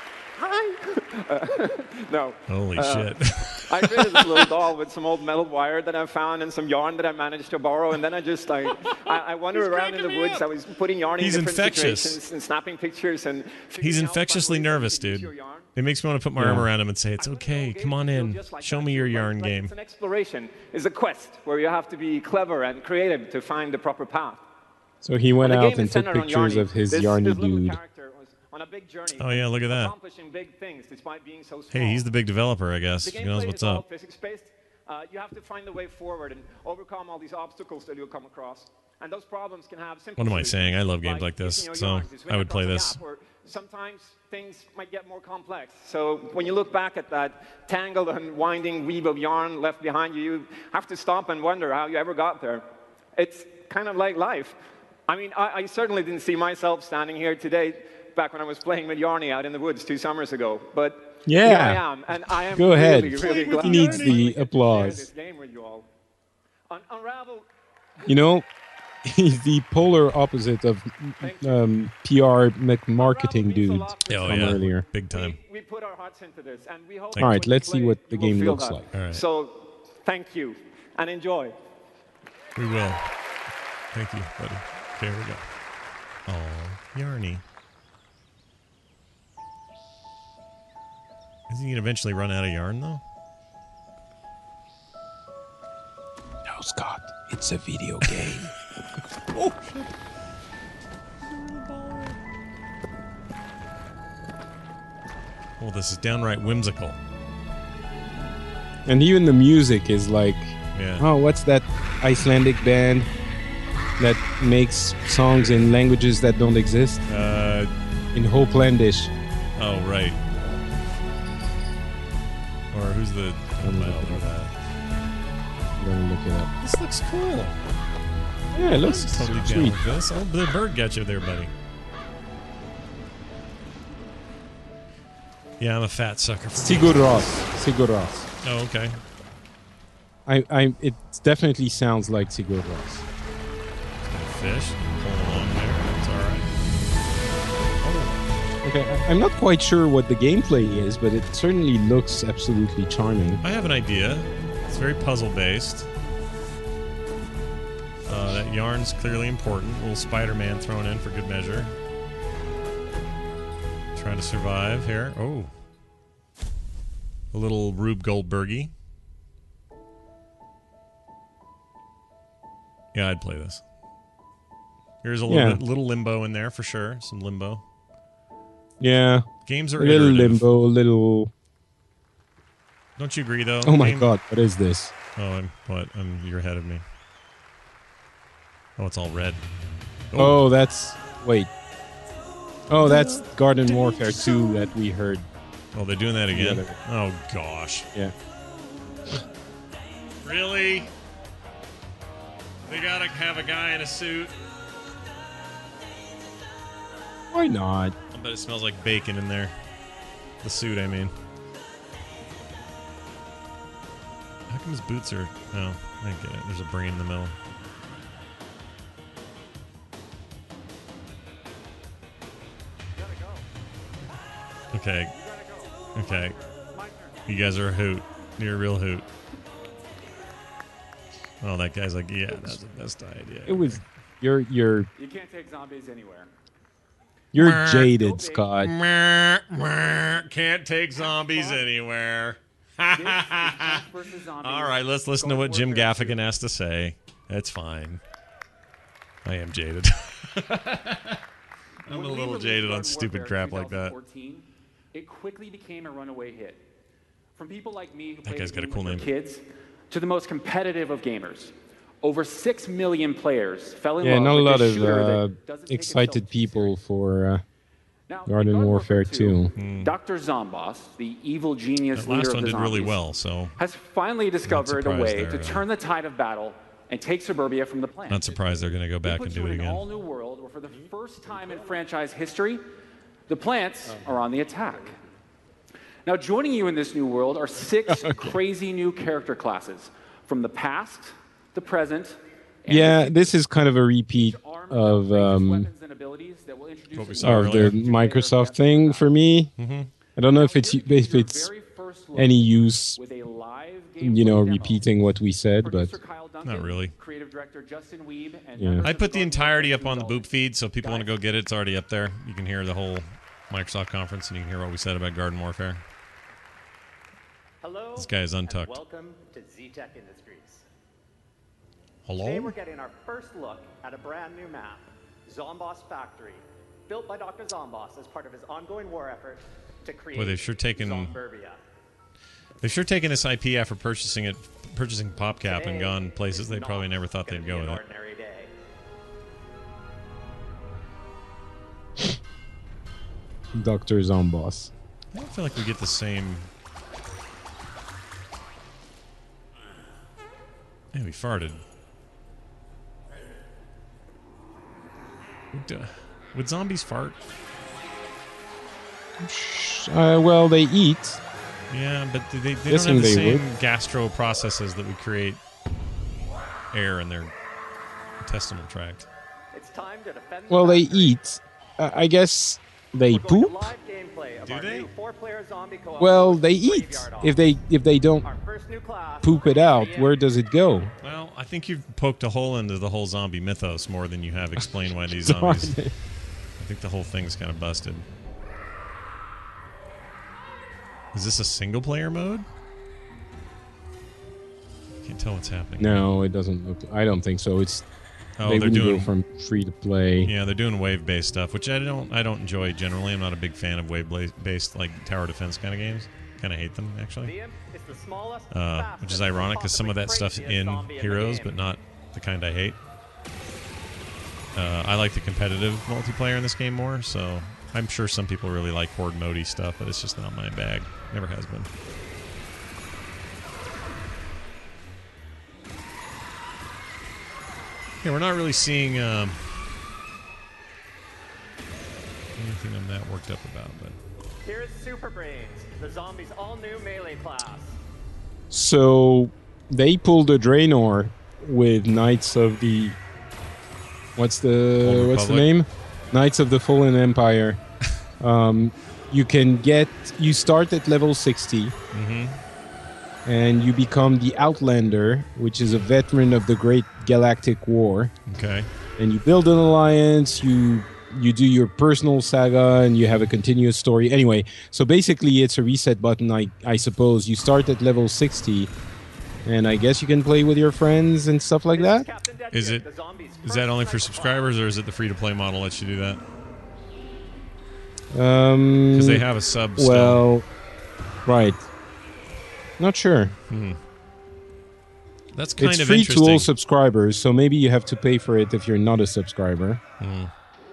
Uh, no. Holy Uh, shit. I created this little doll with some old metal wire that I found and some yarn that I managed to borrow, and then I just like I, I wandered around in the woods. I was putting yarn He's in different infectious. situations and snapping pictures and. He's figuring out fun infectiously ways that you nervous, can use dude. your yarn. It makes me want to put my Yeah. arm around him and say, "It's I wouldn't okay. know, Come games on feel in. just like Show that, me your too, but yarn like game." It's an exploration. It's a quest where you have to be clever and creative to find the proper path. So he went And the out game and is took centered on pictures Yarny. of his this, yarny this little dude. character was on a big journey. Oh, yeah, look at that. Accomplishing big things despite being so small. Hey, he's the big developer, I guess. The He knows gameplay what's is all up. physics-based. Uh, you have to find the way forward and overcome all these obstacles that you'll come across. And those problems can have simple What am I solutions, saying? I love games like this, using your so yarn to swing I would play across a this. gap, or sometimes things might get more complex. So when you look back at that tangled and winding weave of yarn left behind you, you have to stop and wonder how you ever got there. It's kind of like life. I mean, I, I certainly didn't see myself standing here today back when I was playing with Yarny out in the woods two summers ago. But Yeah. here I am, and I am Go really, ahead. really He glad needs that I the finally get to share applause. this game with you all. Un- Unravel. You know, he's the polar opposite of um, P R Mc- marketing Unravel means a dude lot to Oh, from yeah. earlier. Big time. We, we put our hearts into this, and we hope All right, when you let's see play, what the you will game feel looks that. like. All right. So, thank you, and enjoy. We will. Thank you, buddy. Okay, here we go. Oh, Yarny. Isn't he going to eventually run out of yarn, though? No, Scott, it's a video game. Well, this is downright whimsical. And even the music is like, Yeah. oh, what's that Icelandic band that makes songs in languages that don't exist? Uh, In Hopelandish. oh, right. Or who's the... Oh, I'm well, looking look it at that. I'm gonna look it up. This looks cool. Yeah, it looks I'm totally down sweet. with this. Oh, the bird got you there, buddy. Yeah, I'm a fat sucker for Sigur Rós. Sigur Rós. Oh, okay. I, I, it definitely sounds like Sigur Rós. Fish. Pull along there. That's all right. Oh, Okay, I- I'm not quite sure what the gameplay is, but it certainly looks absolutely charming. I have an idea. It's very puzzle-based. Uh, that yarn's clearly important. A little Spider-Man thrown in for good measure. Trying to survive here. Oh. A little Rube Goldbergy. Yeah, I'd play this. Here's a little Yeah. bit, little limbo in there for sure. Some limbo. Yeah. Games are a little iterative. limbo, a little. Don't you agree, though? Oh my Game... god, what is this? Oh, I'm what? I'm you're ahead of me. Oh, it's all red. Oh, oh that's wait. Oh, that's Garden Warfare two that we heard. Oh, they're doing that again? The Oh gosh. Yeah. Really? They gotta have a guy in a suit. Why not? I bet it smells like bacon in there. The suit, I mean. How come his boots are... Oh, I get it. There's a brain in the middle. Okay. Okay. You guys are a hoot. You're a real hoot. Oh, that guy's like, yeah, that's the best idea. It was... You're... You're... You can't take zombies anywhere. You're jaded, Scott. Can't take zombies anywhere. All right, let's listen to what Jim Gaffigan has to say. That's fine. I am jaded. I'm a little jaded on stupid crap like that. It quickly became a runaway hit. From people like me who that guy's got a cool name. Kids to the most competitive of gamers. Over six million players fell in yeah, love not a with lot this of shooter uh, that excited people for uh, now, Garden Warfare two. Mm. Doctor Zomboss, the evil genius that leader last of one the did zombies, really well, so has finally discovered a way there, to uh, turn the tide of battle and take suburbia from the planet. Not surprised they're going to go back He and puts do you it in an again. all-new world where, for the first time in franchise history, the plants are on the attack. Now, joining you in this new world are six crazy new character classes from the past, the present. And Yeah, the this is kind of a repeat of um, weapons and abilities that will introduce What we you saw of earlier. the Microsoft thing for me. Mm-hmm. I don't know if it's if it's any use, with a live you know, gameplay demo. repeating what we said, but Producer Kyle Duncan, Not really. Creative director Justin Weeb, and Yeah. members I of put the Garden entirety Warfare up on the development boop feed, so if people want to go get it, it's already up there. You can hear the whole Microsoft conference, and you can hear what we said about Garden Warfare. Hello. This guy is untucked. And welcome to Z-Tech Industries. Hello? Today we're getting our first look at a brand new map, Zomboss Factory, built by Doctor Zomboss as part of his ongoing war effort to create Boy, they've sure taken Zomburbia. they've sure taken this I P after purchasing it, purchasing PopCap, and Today gone places is they not probably never thought gonna they'd be go an with it. ordinary day. Doctor Zomboss. I don't feel like we get the same. Yeah, we farted. Would, uh, would zombies fart? Uh, well, they eat. Yeah, but they, they don't Guessing have the they same would. gastro processes that would create air in their intestinal tract. It's time to defend Well, the they factory. eat. Uh, I guess they We're going to poop. live gameplay of Do our they? new four-player zombie co-op Well, they eat. Graveyard If they if they don't Our first new class, poop it out, where does it go? Well, I think you've poked a hole into the whole zombie mythos more than you have explained why these zombies. I think the whole thing's kind of busted. Is this a single-player mode? Can't tell what's happening. No, it doesn't look. I don't think so. It's Oh, they they're wouldn't doing go from free to play. Yeah, they're doing wave-based stuff, which I don't I don't enjoy generally. I'm not a big fan of wave-based like tower defense kind of games. Kind of hate them actually. The Imp is the smallest, Uh, fastest, which is ironic because some of that stuff's possibly in craziest zombie the Heroes, game. but not the kind I hate. Uh, I like the competitive multiplayer in this game more, so I'm sure some people really like horde mode stuff, but it's just not my bag. Never has been. Yeah, we're not really seeing um, anything I'm that worked up about, but Here's Super Brains, the zombies' all-new melee class. So they pulled a Draenor with Knights of the. What's the Old what's the Republic? name? Knights of the Fallen Empire. um, you can get you start at level sixty, mm-hmm. and you become the Outlander, which is a veteran of the Great Galactic War. Okay. And you build an alliance. You you do your personal saga, and you have a continuous story. Anyway, so basically, it's a reset button. I I suppose you start at level sixty. And I guess you can play with your friends and stuff like that. Is it is that only for subscribers, or is it the free to play model lets you do that? Um, Because they have a sub. Still. Well, right. Not sure. Hmm. That's kind it's of free interesting. to all subscribers, so maybe you have to pay for it if you're not a subscriber. Hmm.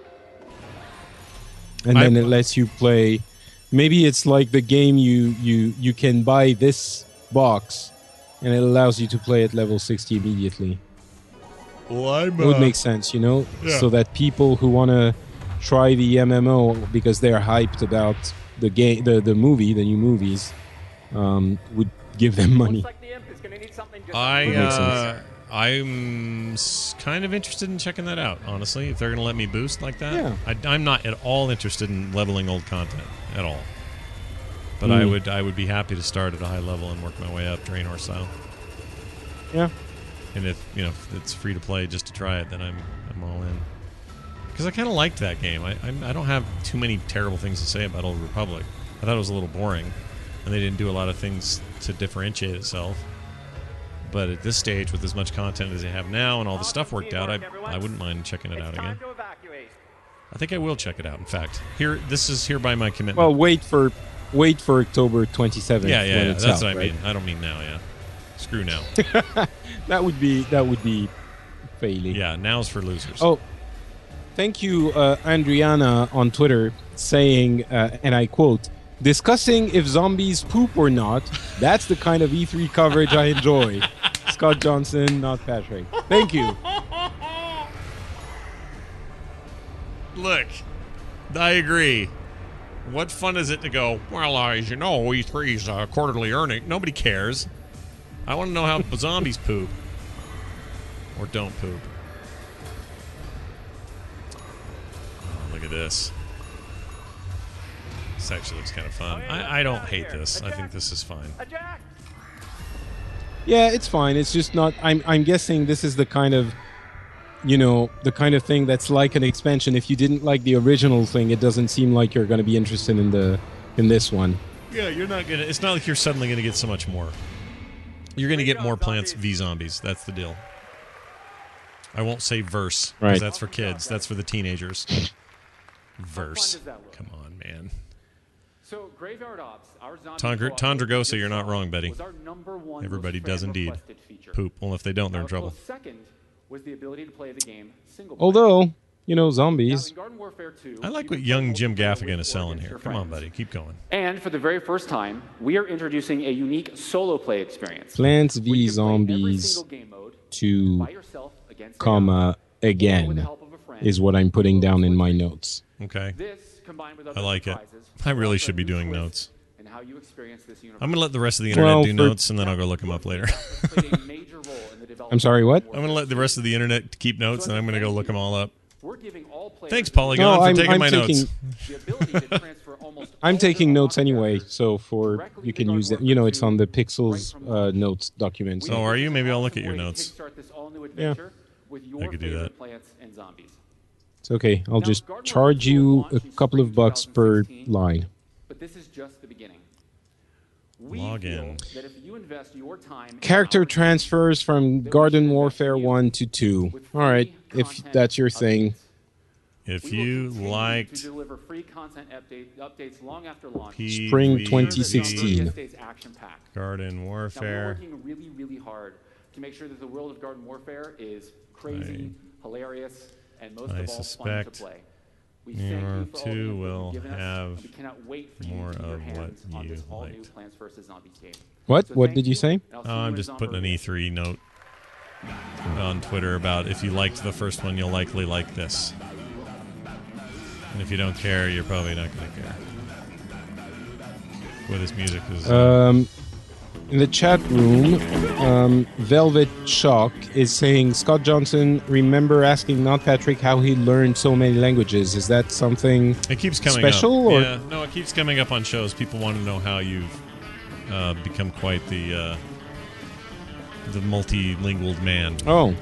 And I- then it lets you play. Maybe it's like the game you you you can buy this box, and it allows you to play at level sixty immediately. Well, I'm, It would uh, make sense, you know, yeah. so that people who want to try the M M O because they're hyped about the game, the the movie, the new movies, um, would give them money. I Would make sense. uh, I'm s- kind of interested in checking that out. Honestly, if they're going to let me boost like that, Yeah. I, I'm not at all interested in leveling old content at all. But I Mm. would I would be happy to start at a high level and work my way up, Draenor style. Yeah. And if you know if it's free to play just to try it, then I'm I'm all in. Because I kind of liked that game. I I'm, I don't have too many terrible things to say about Old Republic. I thought it was a little boring, and they didn't do a lot of things to differentiate itself. But at this stage, with as much content as they have now and all the stuff worked out, I I wouldn't mind checking it out again. I think I will check it out. In fact, here this is hereby my commitment. Well, wait for wait for October twenty-seventh. yeah, yeah, when yeah. it's That's out, what I right? mean. I don't mean now. Yeah, screw now. That would be that would be failing. Yeah, now's for losers. Oh, thank you, uh, Andriana on Twitter, saying, uh, and I quote, "Discussing if zombies poop or not. That's the kind of E three coverage I enjoy." Scott Johnson, not Patrick. Thank you. Look, I agree. What fun is it to go, well, uh, as you know, E three's uh, quarterly earning. Nobody cares. I want to know how zombies poop. Or don't poop. Oh, look at this. This actually looks kind of fun. I, I don't hate this. I think this is fine. Yeah, it's fine. It's just not. I'm. I'm guessing this is the kind of, you know, the kind of thing that's like an expansion. If you didn't like the original thing, it doesn't seem like you're going to be interested in the in this one. Yeah, you're not gonna. It's not like you're suddenly gonna get so much more. You're gonna get more Plants v Zombies. That's the deal. I won't say verse because Right. that's for kids. That's for the teenagers. Verse. Come on, man. So Graveyard Ops, our zombie Tondra- co-op Tondragosa, you're not wrong, Betty. was our number one Everybody most does indeed fan-requested feature. poop. Well, if they don't, they're in Now, a trouble. close second was the ability to play the game single player. Although, you know, Now, zombies. in Garden Warfare two, I like you what can young play Jim multiplayer Gaffigan with is or selling against here. your Come on, friends. buddy. Keep going. And for the very first time, we are introducing a unique solo play experience. Plants where v you can play every Zombies single game mode two, by yourself against comma again is what I'm putting down in my notes. Okay. This, combined with I other like it. surprises, I really will should be offer a new doing twist notes. in how you experience this universe. I'm going to let the rest of the internet Well, do for- notes, and then I'll go look them up later. Played a major role in the development I'm sorry, what? I'm going to let the rest of the internet keep notes, and I'm going to go look them all up. We're giving all players Thanks, Polygon, No, for I'm- taking I'm my taking- notes. the ability to transfer almost I'm all taking of their notes anyway, so for directly you to can Garden use it. Warfare You know, it's two on the right Pixels from uh, notes document. Oh, are you? Maybe I'll look at your way to notes. kickstart this all-new adventure with your I could do favorite that. plants and zombies. It's okay. I'll Now, just Garden charge Warfare two will you launch a in couple spring of bucks per twenty sixteen, line. But this is just the beginning. We Log feel in. that if you invest your time in Character our transfers from Garden Warfare one to two. with All right, free if content that's your thing. updates, If we will you continue liked to deliver free content update, updates long after launch. P Spring V twenty sixteen. Stays action-packed. Garden Now, we're Warfare, working really, really hard to make sure that the world of Garden Warfare is crazy, hilarious, and most I of all, fun to suspect play. We thank Newer you for all the two input will you've given us, have and we cannot wait for more you to get your of what hands on this you all-new liked. Plants versus. Zombies game. What? So What thank did you say? and I'll see Oh, you I'm in just putting an E Zombies. three note on Twitter about if you liked the first one, you'll likely like this. And if you don't care, you're probably not going to care. Boy, this music is... Um, in the chat room, um, Velvet Shock is saying, Scott Johnson, remember asking not Patrick how he learned so many languages. Is that something It keeps coming special? up. Or? Yeah, no, it keeps coming up on shows. People want to know how you've uh, become quite the uh, the multilingual man. Oh.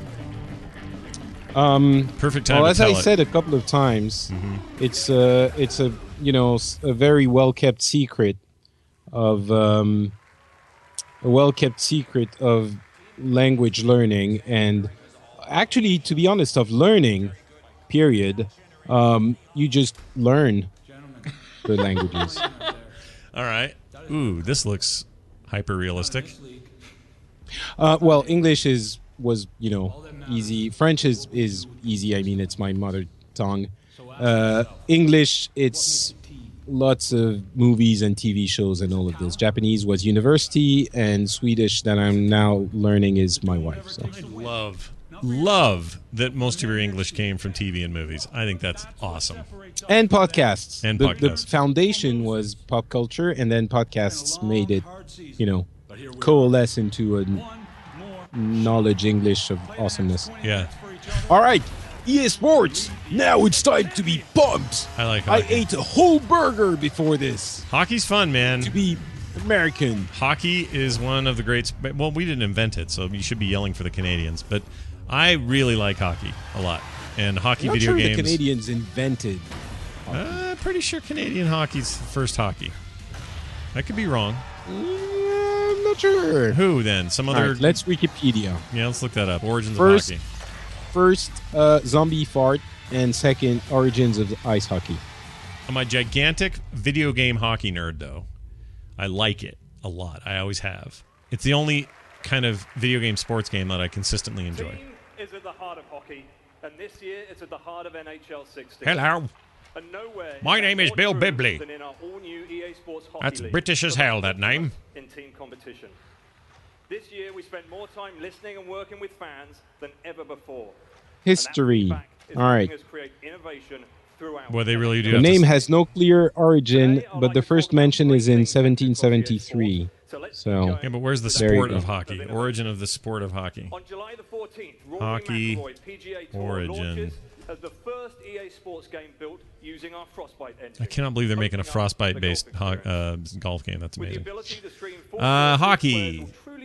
Um, Perfect time well, to as tell I it. said a couple of times, Mhm. it's a it's a you know s- a very well kept secret of um, a well kept secret of language learning, and actually, to be honest, of learning. Period. Um, you just learn. the languages. All right. Ooh, this looks hyper realistic. Uh, well, English is was you know easy. French is is easy. I mean, it's my mother tongue. Uh, English, it's lots of movies and T V shows and all of this. Japanese was university, and Swedish that I'm now learning is my wife. So. I love, love that most of your English came from T V and movies. I think that's awesome. And podcasts. And the, podcasts. The foundation was pop culture, and then podcasts made it, you know, coalesce into a knowledge English of awesomeness. Yeah. All right. E A Sports, now it's time to be pumped. I like I hockey. ate a whole burger before this. Hockey's fun, man. To be American. Hockey is one of the great... Sp- well, we didn't invent it, so you should be yelling for the Canadians. But I really like hockey a lot. And hockey I'm not video sure games... the Canadians invented hockey. Uh, pretty sure Canadian hockey's the first hockey. I could be wrong. Yeah, I'm not sure. Who, then? Some other... All right, let's Wikipedia. Yeah, let's look that up. Origins First, of hockey. First, uh, zombie fart, and second, origins of ice hockey. I'm a gigantic video game hockey nerd, though. I like it a lot. I always have. It's the only kind of video game sports game that I consistently enjoy. Team is at the heart of hockey, and this year it's at the heart of N H L sixteen. Hello. And nowhere My is name that is more Bill true Bibley. than in our all-new E A Sports Hockey That's League. British as hell, that name. In team competition. This year we spent more time listening and working with fans than ever before. History. All right. Well, they really do. The have name to... has no clear origin, but the first mention is in seventeen seventy-three. So, yeah, but where's the there you sport go. of hockey? Origin of the sport of hockey. On July the fourteenth, Hockey Rory McIlroy P G A Tour origin. launches as the first E A Sports game built using our Frostbite engine. I cannot believe they're making a Frostbite-based ho- uh, golf game. That's amazing. Uh, hockey.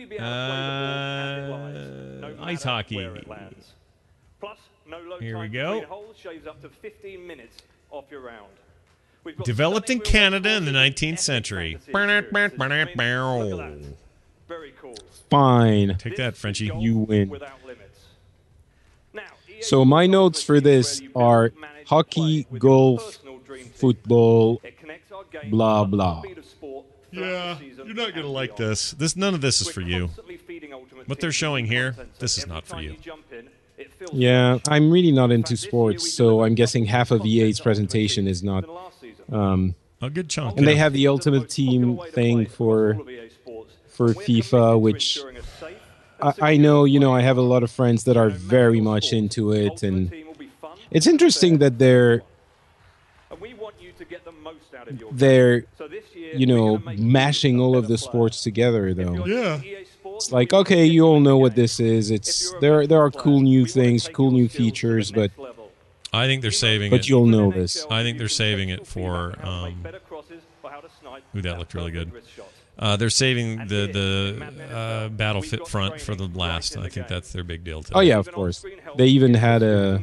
Uh, ice hockey. Plus, no low Here we time go. between holes shaves up to fifteen minutes off your round. We've got Developed in stunning Canada wheels in the and nineteenth epic century. fantasy experiences. I mean, look at that. Very cool. fine. Take that, Frenchie. You win. Without limits. Now, E A So my notes for this are hockey, golf, football, blah, blah. Yeah, you're not going to like this. This None of this is for you. What they're showing here, this is not for you. Yeah, I'm really not into sports, so I'm guessing half of E A's presentation is not. Um, a good chunk. And they yeah. have the Ultimate Team thing for for FIFA, which I, I know, you know, I have a lot of friends that are very much into it, and it's interesting that they're they're you know mashing all of the sports together, though. Yeah. It's like, okay, you all know what this is. It's there. There are cool new things, cool new features, but I think they're saving but it. you'll know this. I think they're saving it for. Um, ooh, that looked really good. Uh, they're saving the the uh, Battlefit front for the last. I think that's their big deal today. Oh yeah, of course. They even had a.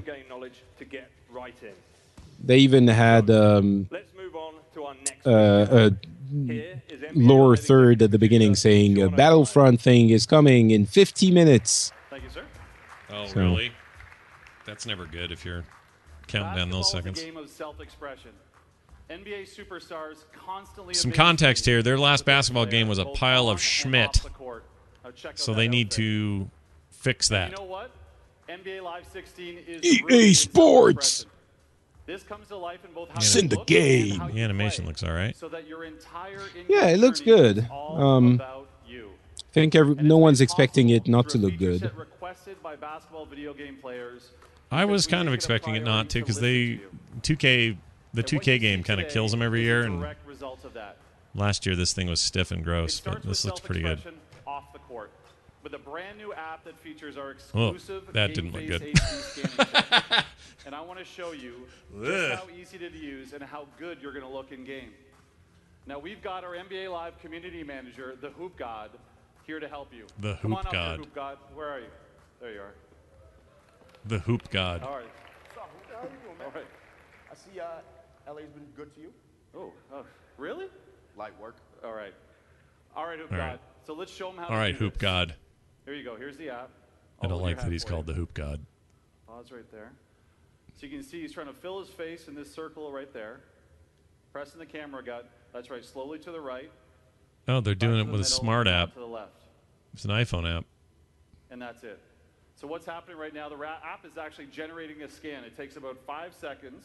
They even had um, uh, a lower third at the beginning saying a Battlefront thing is coming in fifty minutes. Thank you, sir. Oh, So- really? That's never good if you're counting down those Basketball is seconds. a game of self-expression. N B A superstars constantly Some amaze context me here. Their last with their basketball play, game was a both pile on of and Schmidt. off the court. Now check out So that they need outfit. to fix And that. You know what? N B A Live sixteen is E A rooted in Sports. self-expression. This comes to life in both how It's you in the look game. and how you The animation play, looks all right. so that your entire in-game Yeah, it looks journey is good. all Um, about you. I think every, And no it's one's made expecting it possible not to through a look feature good. set requested by basketball video game players. I was because we kind of make it a expecting it not to priority because listen they to you. two K the And two what K you see game kind of today kills them every is a year, and direct result of that. last year this thing was stiff and It gross, but starts this with looks pretty good. self-expression off the court with a brand new app that features our Oh, exclusive that didn't look Game good. Face H D scanning tech. And I want to show you Ugh. just how easy it is to use and how good you're going to look in game. Now we've got our N B A Live community manager, the Hoop God, here to help you. The Come Hoop on up God. here, Hoop God. Where are you? There you are. The Hoop God. All right. How you doing, man? All right. I see uh, L A's been good to you. Oh, oh, really? Light work. All right. All right, Hoop All God. right. So let's show them how All to right, do Hoop this. God. Here you go. Here's the app. I I'll don't hold your like that hat he's for called you. the Hoop God. Pause right there. So you can see he's trying to fill his face in this circle right there. Pressing the camera gut. That's right. Slowly to the right. Oh, they're doing it the with a middle, smart and app. to the left. It's an iPhone app. And that's it. So what's happening right now, the ra- app is actually generating a scan. It takes about five seconds.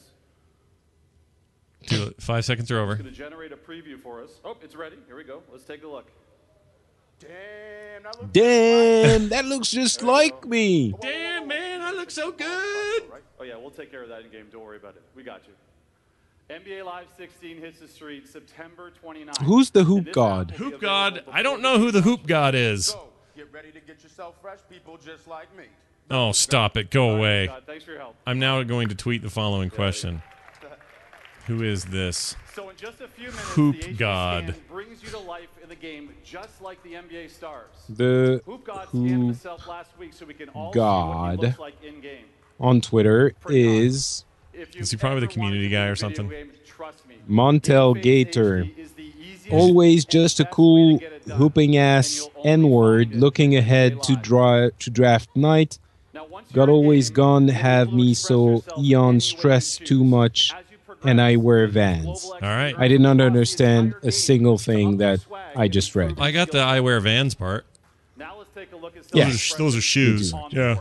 Two, five seconds are over. It's going to generate a preview for us. Oh, it's ready. Here we go. Let's take a look. Damn, that looks Damn, that looks just like me. Damn, man, I look so good. Oh, yeah, we'll take care of that in game. Don't worry about it. We got you. N B A Live sixteen hits the street September twenty-ninth. Who's the hoop god? Hoop god? I don't know who the hoop god is. So, get ready to get yourself fresh, people just like me. Oh, stop it. Go away. God, thanks for your help. I'm now going to tweet the following question. Who is this So in just a few minutes, hoop the H D god? scan brings you to life in the game just like the N B A stars. The Hoop god scanned hoop himself last week so we can all see what god he looks like in game. on Twitter is Is he probably the community guy or something? Montel Gator. Always just a cool hooping ass N-word looking ahead to draw to draft night. God always gone have me so eon stressed too much and I wear Vans. All right. I did not understand a single thing that I just read. I got the I wear Vans part. Now let's take a look at Those, Yeah. are, sh- those are shoes. Yeah.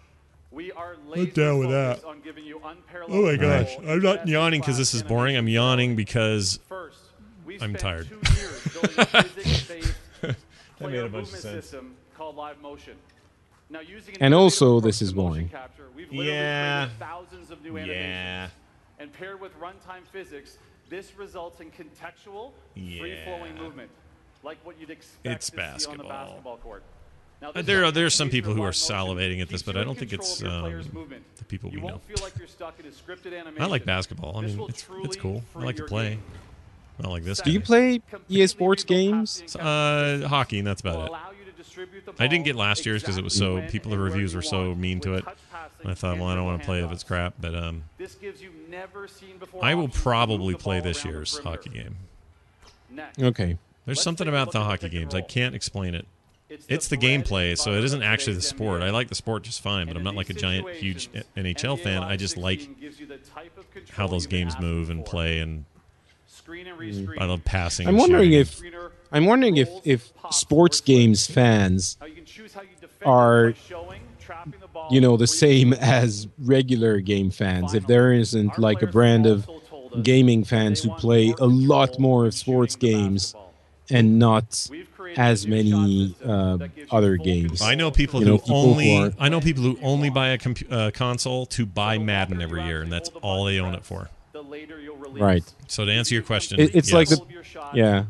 We are I'm down with that. on giving you Oh my gosh. unparalleled I'm not yawning because this is boring. I'm yawning because First, we I'm spent tired. two years building a physics-based That made player a bunch of movement sense. system called Live Motion. Now, using an And innovative also, approach this to is motion boring. capture, we've literally Yeah. created thousands of new animations. Yeah. And paired with runtime physics, this results in contextual, Yeah. free-flowing movement, like what you'd expect It's to see on the basketball. basketball court. Now, Uh, this there are there's application some people who are of live motion salivating at this, keeps but you I in don't think control it's of your um, player's movement. the people You we know. won't feel like you're stuck in a scripted animation. I like basketball. I This mean, will it's truly it's cool. I free like to your play. game. Not like this. Do you guy. play E A Sports games? Uh, hockey, and that's about it. Allow you to distribute the I didn't ball get last year's because it was so exactly people. The when and reviews where were you so want mean to with it. touch passing And I thought, and well, I don't want to play if handoffs. it's crap. But um, This gives you never seen before I will options to probably move the play ball this around the year's perimeter. hockey game. Next, Okay. There's Let's something take a about look the at the hockey pick and games. I roll. can't explain it. It's It's the bread gameplay, and so it butter isn't of actually the today's sport. N B A. I like the sport just fine, but And I'm in not like a these giant, huge situations, N H L N B A fan. Live I just like sixteen gives you the type of control how those you've been games asking move and for. play, and Screen and rescreen. I love passing. I'm and wondering shooting. if I'm wondering if if sports games fans Now you can choose how you defend are by showing, trapping the ball, you know the or same as regular game fans. If there isn't like a brand of gaming fans who play a lot more of sports games and not as many uh, other games. I know people You know, who people who only are- I know people who only buy a compu- uh, console to buy Madden every year, and that's all they own it for. the later you'll release. Right. So to answer your question, It- it's like yes. the yeah.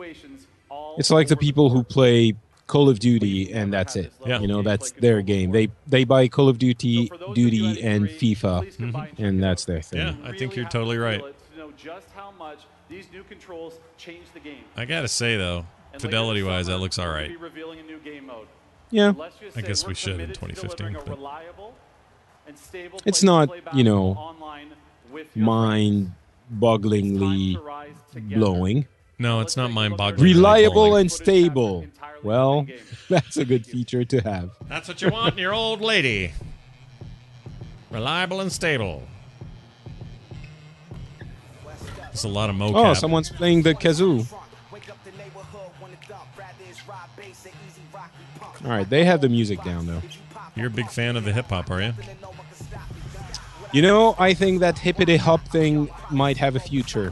It's like the people who play Call of Duty and that's it. Yeah. You know, that's their game. They they buy Call of Duty, Duty and FIFA, Mm-hmm. and that's their thing. Yeah, I think you're totally right. To know just how much these new controls change the game. I gotta say though, And later fidelity this wise, that summer, looks all we'll right. be revealing a new game mode. Yeah. Let's just I say guess we're we should in committed to twenty fifteen. delivering a but- reliable and stable It's place to not, play you know, basketball online with your mind-bogglingly blowing. No, it's not mind-boggling. Reliable and stable. Well, that's a good feature to have. That's what you want in your old lady. Reliable and stable. It's a lot of mocap. Oh, someone's playing the kazoo. All right, they have the music down though. You're a big fan of the hip hop, are you? You know, I think that hippity hop thing might have a future.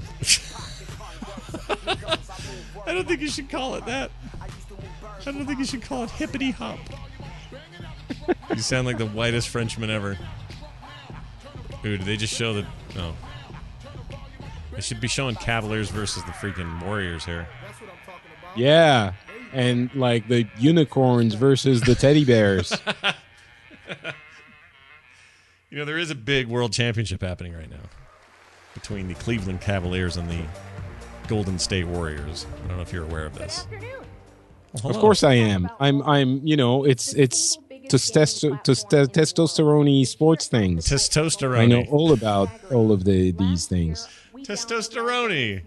I don't think you should call it that. I don't think you should call it hippity hop. You sound like the whitest Frenchman ever. Ooh, did they just show the... No. They should be showing Cavaliers versus the freaking Warriors here. Yeah, and like the unicorns versus the teddy bears. You know, there is a big world championship happening right now between the Cleveland Cavaliers and the Golden State Warriors. I don't know if you're aware of this. Well, Of course I am. I'm I'm you know, it's it's testo- testo- testosterone sports things. Testosterone. I know all about all of the these things. Testosterone.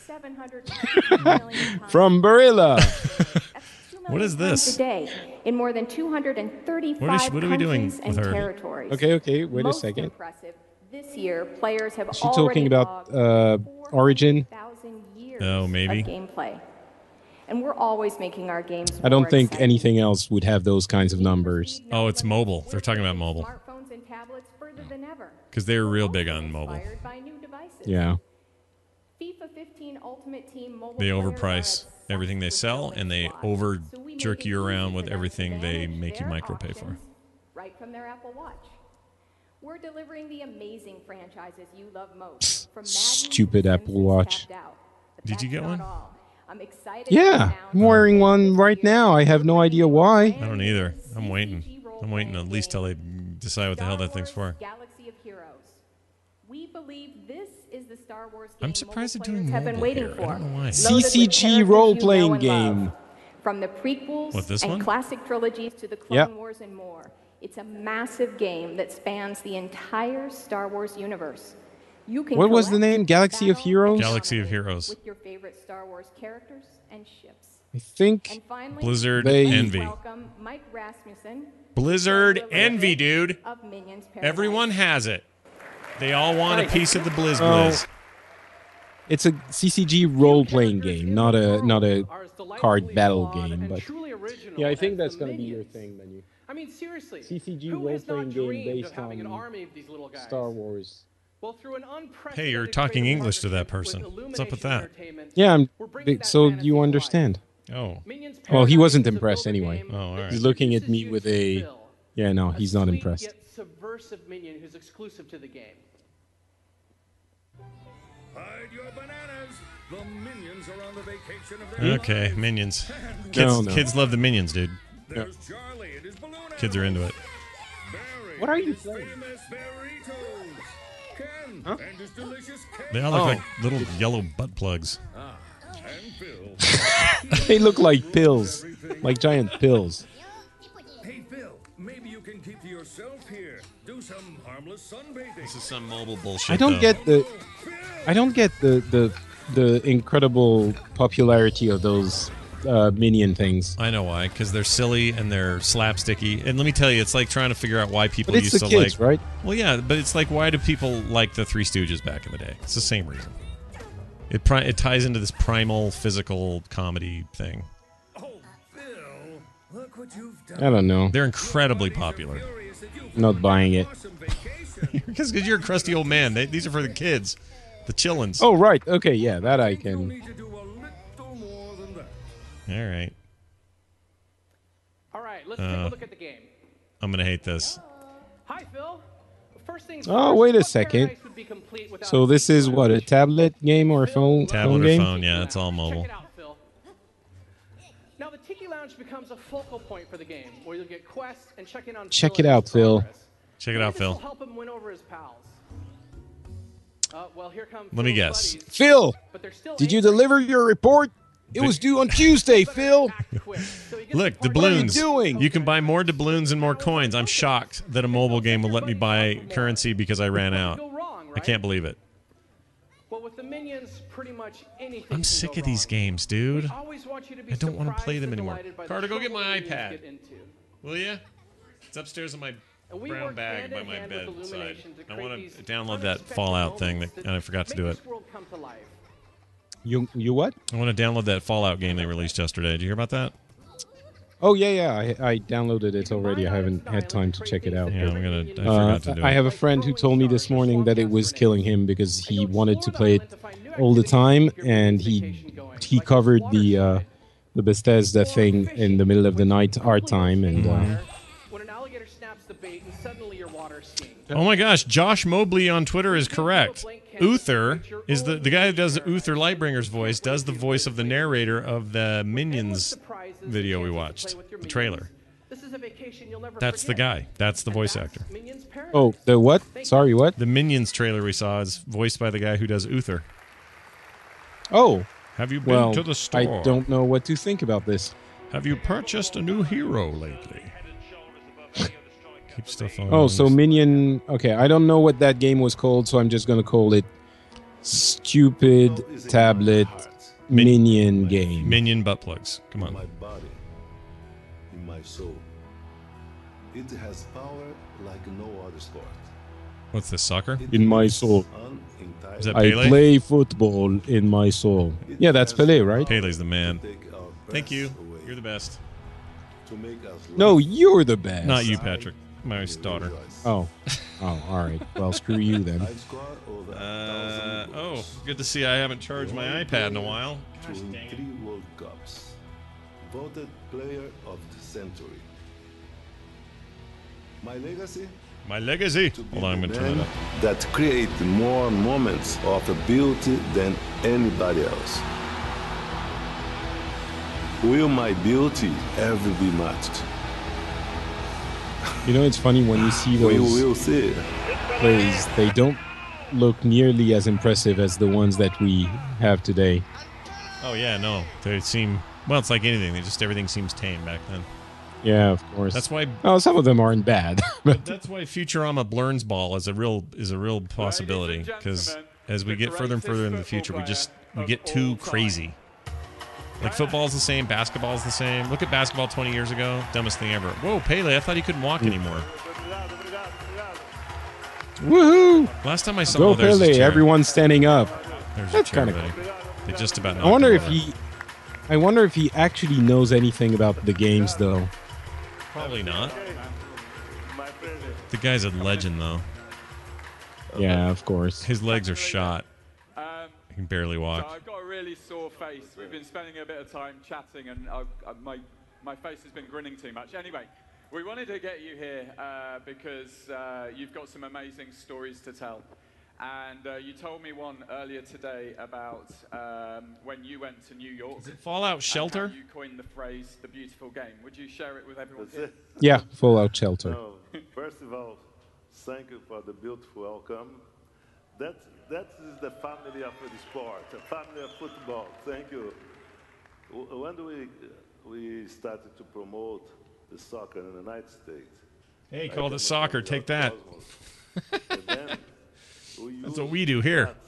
From Barilla. What is this? A day in more than two hundred thirty-five What is- what are we doing countries and with her? territories. Okay, okay, wait a Most second. impressive, This year, players have Is she already talking about uh, Origin? years Oh, maybe. of gameplay. And we're always making our games I don't more think exciting. anything else would have those kinds of numbers. Oh, it's mobile. They're talking about mobile. Smartphones and tablets further than ever. Because they're real big on mobile. Inspired by new devices. Yeah. FIFA fifteen Ultimate Team mobile They players overprice are everything they sell, and they over jerk you around with everything they make you micro pay for. right from their Apple Watch. We're delivering the amazing franchises you love most. From Madden Stupid to Apple Simpsons Watch. tapped out. But Did you that's get not one? all. I'm excited Yeah, to announce I'm wearing one right now. I have no idea why. I don't either. I'm waiting. I'm waiting at least till they decide what the hell that thing's for. Galaxy of Heroes. We believe this is the Star Wars game I'm surprised they're doing players have been mobile waiting here. I for. don't know why. Loaded C C with G characters role-playing you know and game. love. From the prequels What, this and one? classic trilogies to the Clone Yep. Wars and more. It's a massive game that spans the entire Star Wars universe. You can What was the collect, name? Galaxy of battle, Heroes? Galaxy of Heroes. with your favorite Star Wars characters and ships. I think And finally, Blizzard They- Envy. welcome Mike Rasmussen. Blizzard Envy, dude. Of Minions Paradise. Everyone has it. They all want a piece of the Blizz Oh. Blizz. it's a C C G role-playing game, not a not a card battle game. But yeah, I think that's going to be your thing, menu. I mean, seriously. C C G who has not role-playing game dreamed based of having an on army of these little guys? Star Wars. Well, through an unprecedented Hey, you're talking creative English to that partnership person. with What's up with that? Illumination Entertainment, Yeah, I'm, we're bringing that so fantasy you to life. understand. Oh. Minions Well, he Paradise wasn't is a impressed builder anyway. game Oh, all right. He's looking at that me introduces with you a... to Phil, Yeah, no, a he's not sweet impressed. yet subversive minion who's exclusive to the game. Hide your bananas. The minions are on the vacation of their Okay, lives. Minions. Kids, No, no. kids love the Minions, dude. There's Charlie and his balloon Kids are into it. Barry What are you and his playing? famous Barritos. Ken Huh? and his delicious cake. They all look Oh. like little yellow butt plugs. Ah, and Phil. They look like pills, like giant pills. Hey, Phil, maybe you can keep to yourself here. Do some harmless sunbathing. This is some mobile bullshit. I don't though. get the, I don't get the the the incredible popularity of those uh, minion things. I know why, because they're silly and they're slapsticky. And let me tell you, it's like trying to figure out why people But it's used the to kids, like. right? Well, yeah, but it's like, why do people like the Three Stooges back in the day? It's the same reason. It pri- it ties into this primal physical comedy thing. Oh, Phil, look what you've done. I don't know. They're incredibly popular. Not buying it. Because you're a crusty old man. They, these are for the kids, the chillins. Oh right, okay, yeah, that I can. Need to do a little more than that. All right, All right, let's Uh, take a look at the game. I'm gonna hate this. Hi, Phil. First things Oh, first, wait a what second. Paradise would be complete without So a this is what, a tablet game or a phone, Tablet phone or game? phone, yeah, it's all mobile. Check it out, Phil. Now the Tiki Lounge becomes a focal point for the game, where you'll get quests and check in on. Check Phil it and out, his Phil. progress. Check it Maybe out, this will Phil. help him win over his pals. Uh, well, here come Let me Phil's guess. buddies, Phil, but they're still did you angry. deliver your report? It was due on Tuesday, Phil. Act quick. So he gets Look, the party doubloons. doing? You can buy more doubloons and more coins. I'm shocked that a mobile game will let me buy currency because I ran out. Go wrong, I right? can't believe it. Well, with the minions, pretty much anything. I'm can sick go of these wrong. games, dude. We always want you to be I don't wanna surprised play them and anymore. delighted by the Carter, go get trouble my minions iPad. get into. Will you? It's upstairs in my And we brown work bag hand by in my hand with bedside. Illumination to I create want these to download that unexpected Fallout thing, moments that, and I forgot to make do it. this world come to life. You you what? I want to download that Fallout game they released yesterday. Did you hear about that? Oh yeah, yeah. I, I downloaded it already. I haven't had time to check it out. Yeah, I'm gonna. I Uh, forgot to do I it. have a friend who told me this morning that it was killing him because he wanted to play it all the time, and he he covered the uh, the Bethesda thing in the middle of the night, our time, and uh, When an alligator snaps the bait and suddenly your water's skiing. Oh my gosh, Josh Mobley on Twitter is correct. Uther is the the guy who does Uther Lightbringer's voice, does the voice of the narrator of the Minions video we watched, the trailer. This is a vacation you'll never That's the forget. guy. That's the voice actor. Minions Paradise. oh, the what? Sorry, what? The Minions trailer we saw is voiced by the guy who does Uther. Oh, Have you been well, to the store? I don't know what to think about this. Have you purchased a new hero lately? Keep stuff on. Oh, so Minion. Okay, I don't know what that game was called, so I'm just gonna call it Stupid Tablet Minion Game. Minion butt plugs. Come In on. my body, in my soul. It has power like no other sport. What's this, soccer? In my soul. Is that I Pele? play football in my soul. Yeah, that's Pele, right? Pele's the man. Thank you. You're the best. No, you're the best. Not you, Patrick. My daughter. Oh. Oh, all right. Well, screw you then. Uh, oh, good to see I haven't charged my iPad in a while. Gosh, dang it. Three World Cups. Voted player of the century. My legacy? My legacy. Hold on, I'm going to turn Man that up. that create more moments of beauty than anybody else. Will my beauty ever be matched? You know, it's funny when you see We those will see. plays, they don't look nearly as impressive as the ones that we have today. Oh, yeah, no. They seem, well, it's like anything. They just, everything seems tame back then. Yeah, of course. That's why. Oh, some of them aren't bad. But that's why Futurama Blurns Ball is a real is a real possibility, because as we get further and further into the future, we just we get too crazy. Like football's the same, basketball's the same. Look at basketball twenty years ago, dumbest thing ever. Whoa, Pele! I thought he couldn't walk anymore. Woohoo! Last time I saw, Go oh, there's his Pele! chair. Everyone's standing up. There's That's a chair, kind of buddy. They just about. I wonder if knocked him he. I wonder if he actually knows anything about the games, though. over. Probably not. The guy's a legend, though. Yeah, of course. His legs are shot. Um, He can barely walk. So I've got a really sore face. We've been spending a bit of time chatting, and I've, i my my face has been grinning too much. Anyway, we wanted to get you here uh, because uh, you've got some amazing stories to tell. And uh, you told me one earlier today about um, when you went to New York. Is it Fallout Shelter? And how you coined the phrase "the beautiful game." Would you share it with everyone here? Yeah, Fallout Shelter. No, first of all, thank you for the beautiful welcome. That that is the family of the sport, the family of football. Thank you. W- When we we started to promote the soccer in the United States. Hey, I called it came soccer. from Take the that. Cosmos. And then we That's what used we do here. that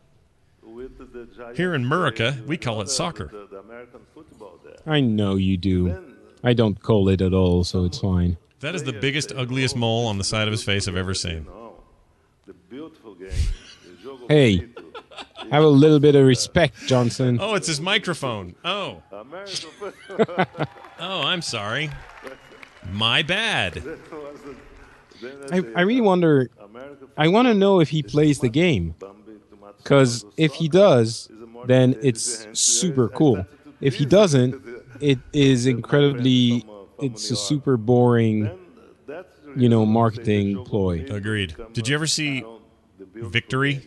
with the giant Here in America, players we call it and soccer. The, the American football there. I know you do. I don't call it at all, so it's fine. That is the biggest, ugliest mole on the side of his face I've ever seen. The beautiful game. the jogo Hey, bonito. have a little bit of respect, Johnson. Oh, it's his microphone. Oh. American football. Oh, I'm sorry. My bad. That was the- then I, they I really say, wonder. American I want to know if he plays the game. Because if he does, then it's super cool. If he doesn't, it is incredibly. It's a super boring, you know, marketing ploy. Agreed. Did you ever see Victory?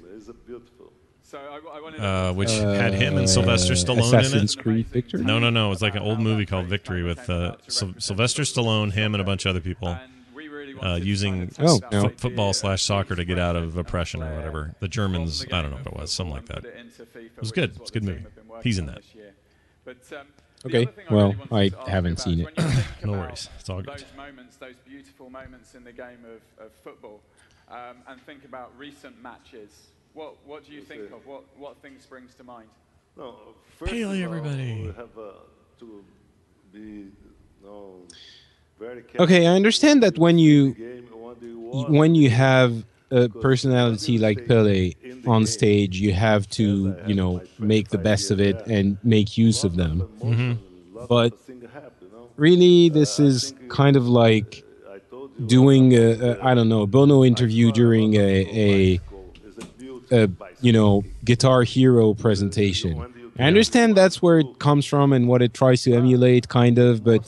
So I, I wanted Uh, which Uh, had him and Sylvester Stallone Assassin's in it. Creed Victory? No, no, no. It's like an old movie called Victory with uh, Syl- Sylvester Stallone, him, and a bunch of other people uh, using Oh, f- no. football slash soccer to get out of oppression or whatever. The Germans, I don't know what it was, something like that. It was good. It's a good movie. He's in that. But, um, the Okay, other thing I well, really wanted I to ask haven't about seen is it. when you think No about worries. It's all good. Those moments, those beautiful moments in the game of, of football, um, and think about recent matches. What what do you think of? What what thing springs to mind? No, first Pele, of all, everybody. we have uh, to be no, very careful. Okay, I understand that when you Game, when you want when you have a personality like Pele on stage, you have to, you know, make the best of it and make use of them. Mm-hmm. But really, this is kind of like doing a, a I don't know, a Bono interview during a, a, a you know, Guitar Hero presentation. I understand that's where it comes from and what it tries to emulate, kind of, but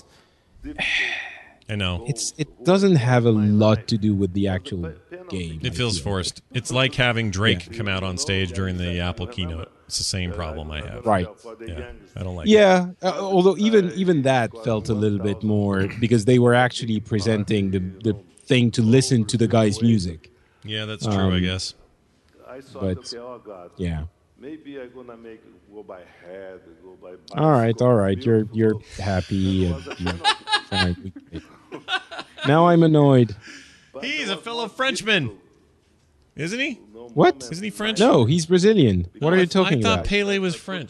I know. it's it doesn't have a lot to do with the actual game. It feels forced. It's like having Drake come out on stage during the Apple keynote. It's the same problem I have. Right. Yeah, I don't like it. Yeah, uh, although even even that felt a little bit more because they were actually presenting the the thing to listen to the guy's music. Yeah, that's true, Um, I guess. I thought, But, okay, oh God, yeah. maybe I'm gonna make it go by head, go by. All right, bicycle. all right. You're you're happy. And you're fine. We get it. Now I'm annoyed. He's a fellow Frenchman. Isn't he? What? Isn't he French? No, he's Brazilian. What are I you th- talking I thought about? Pele was French.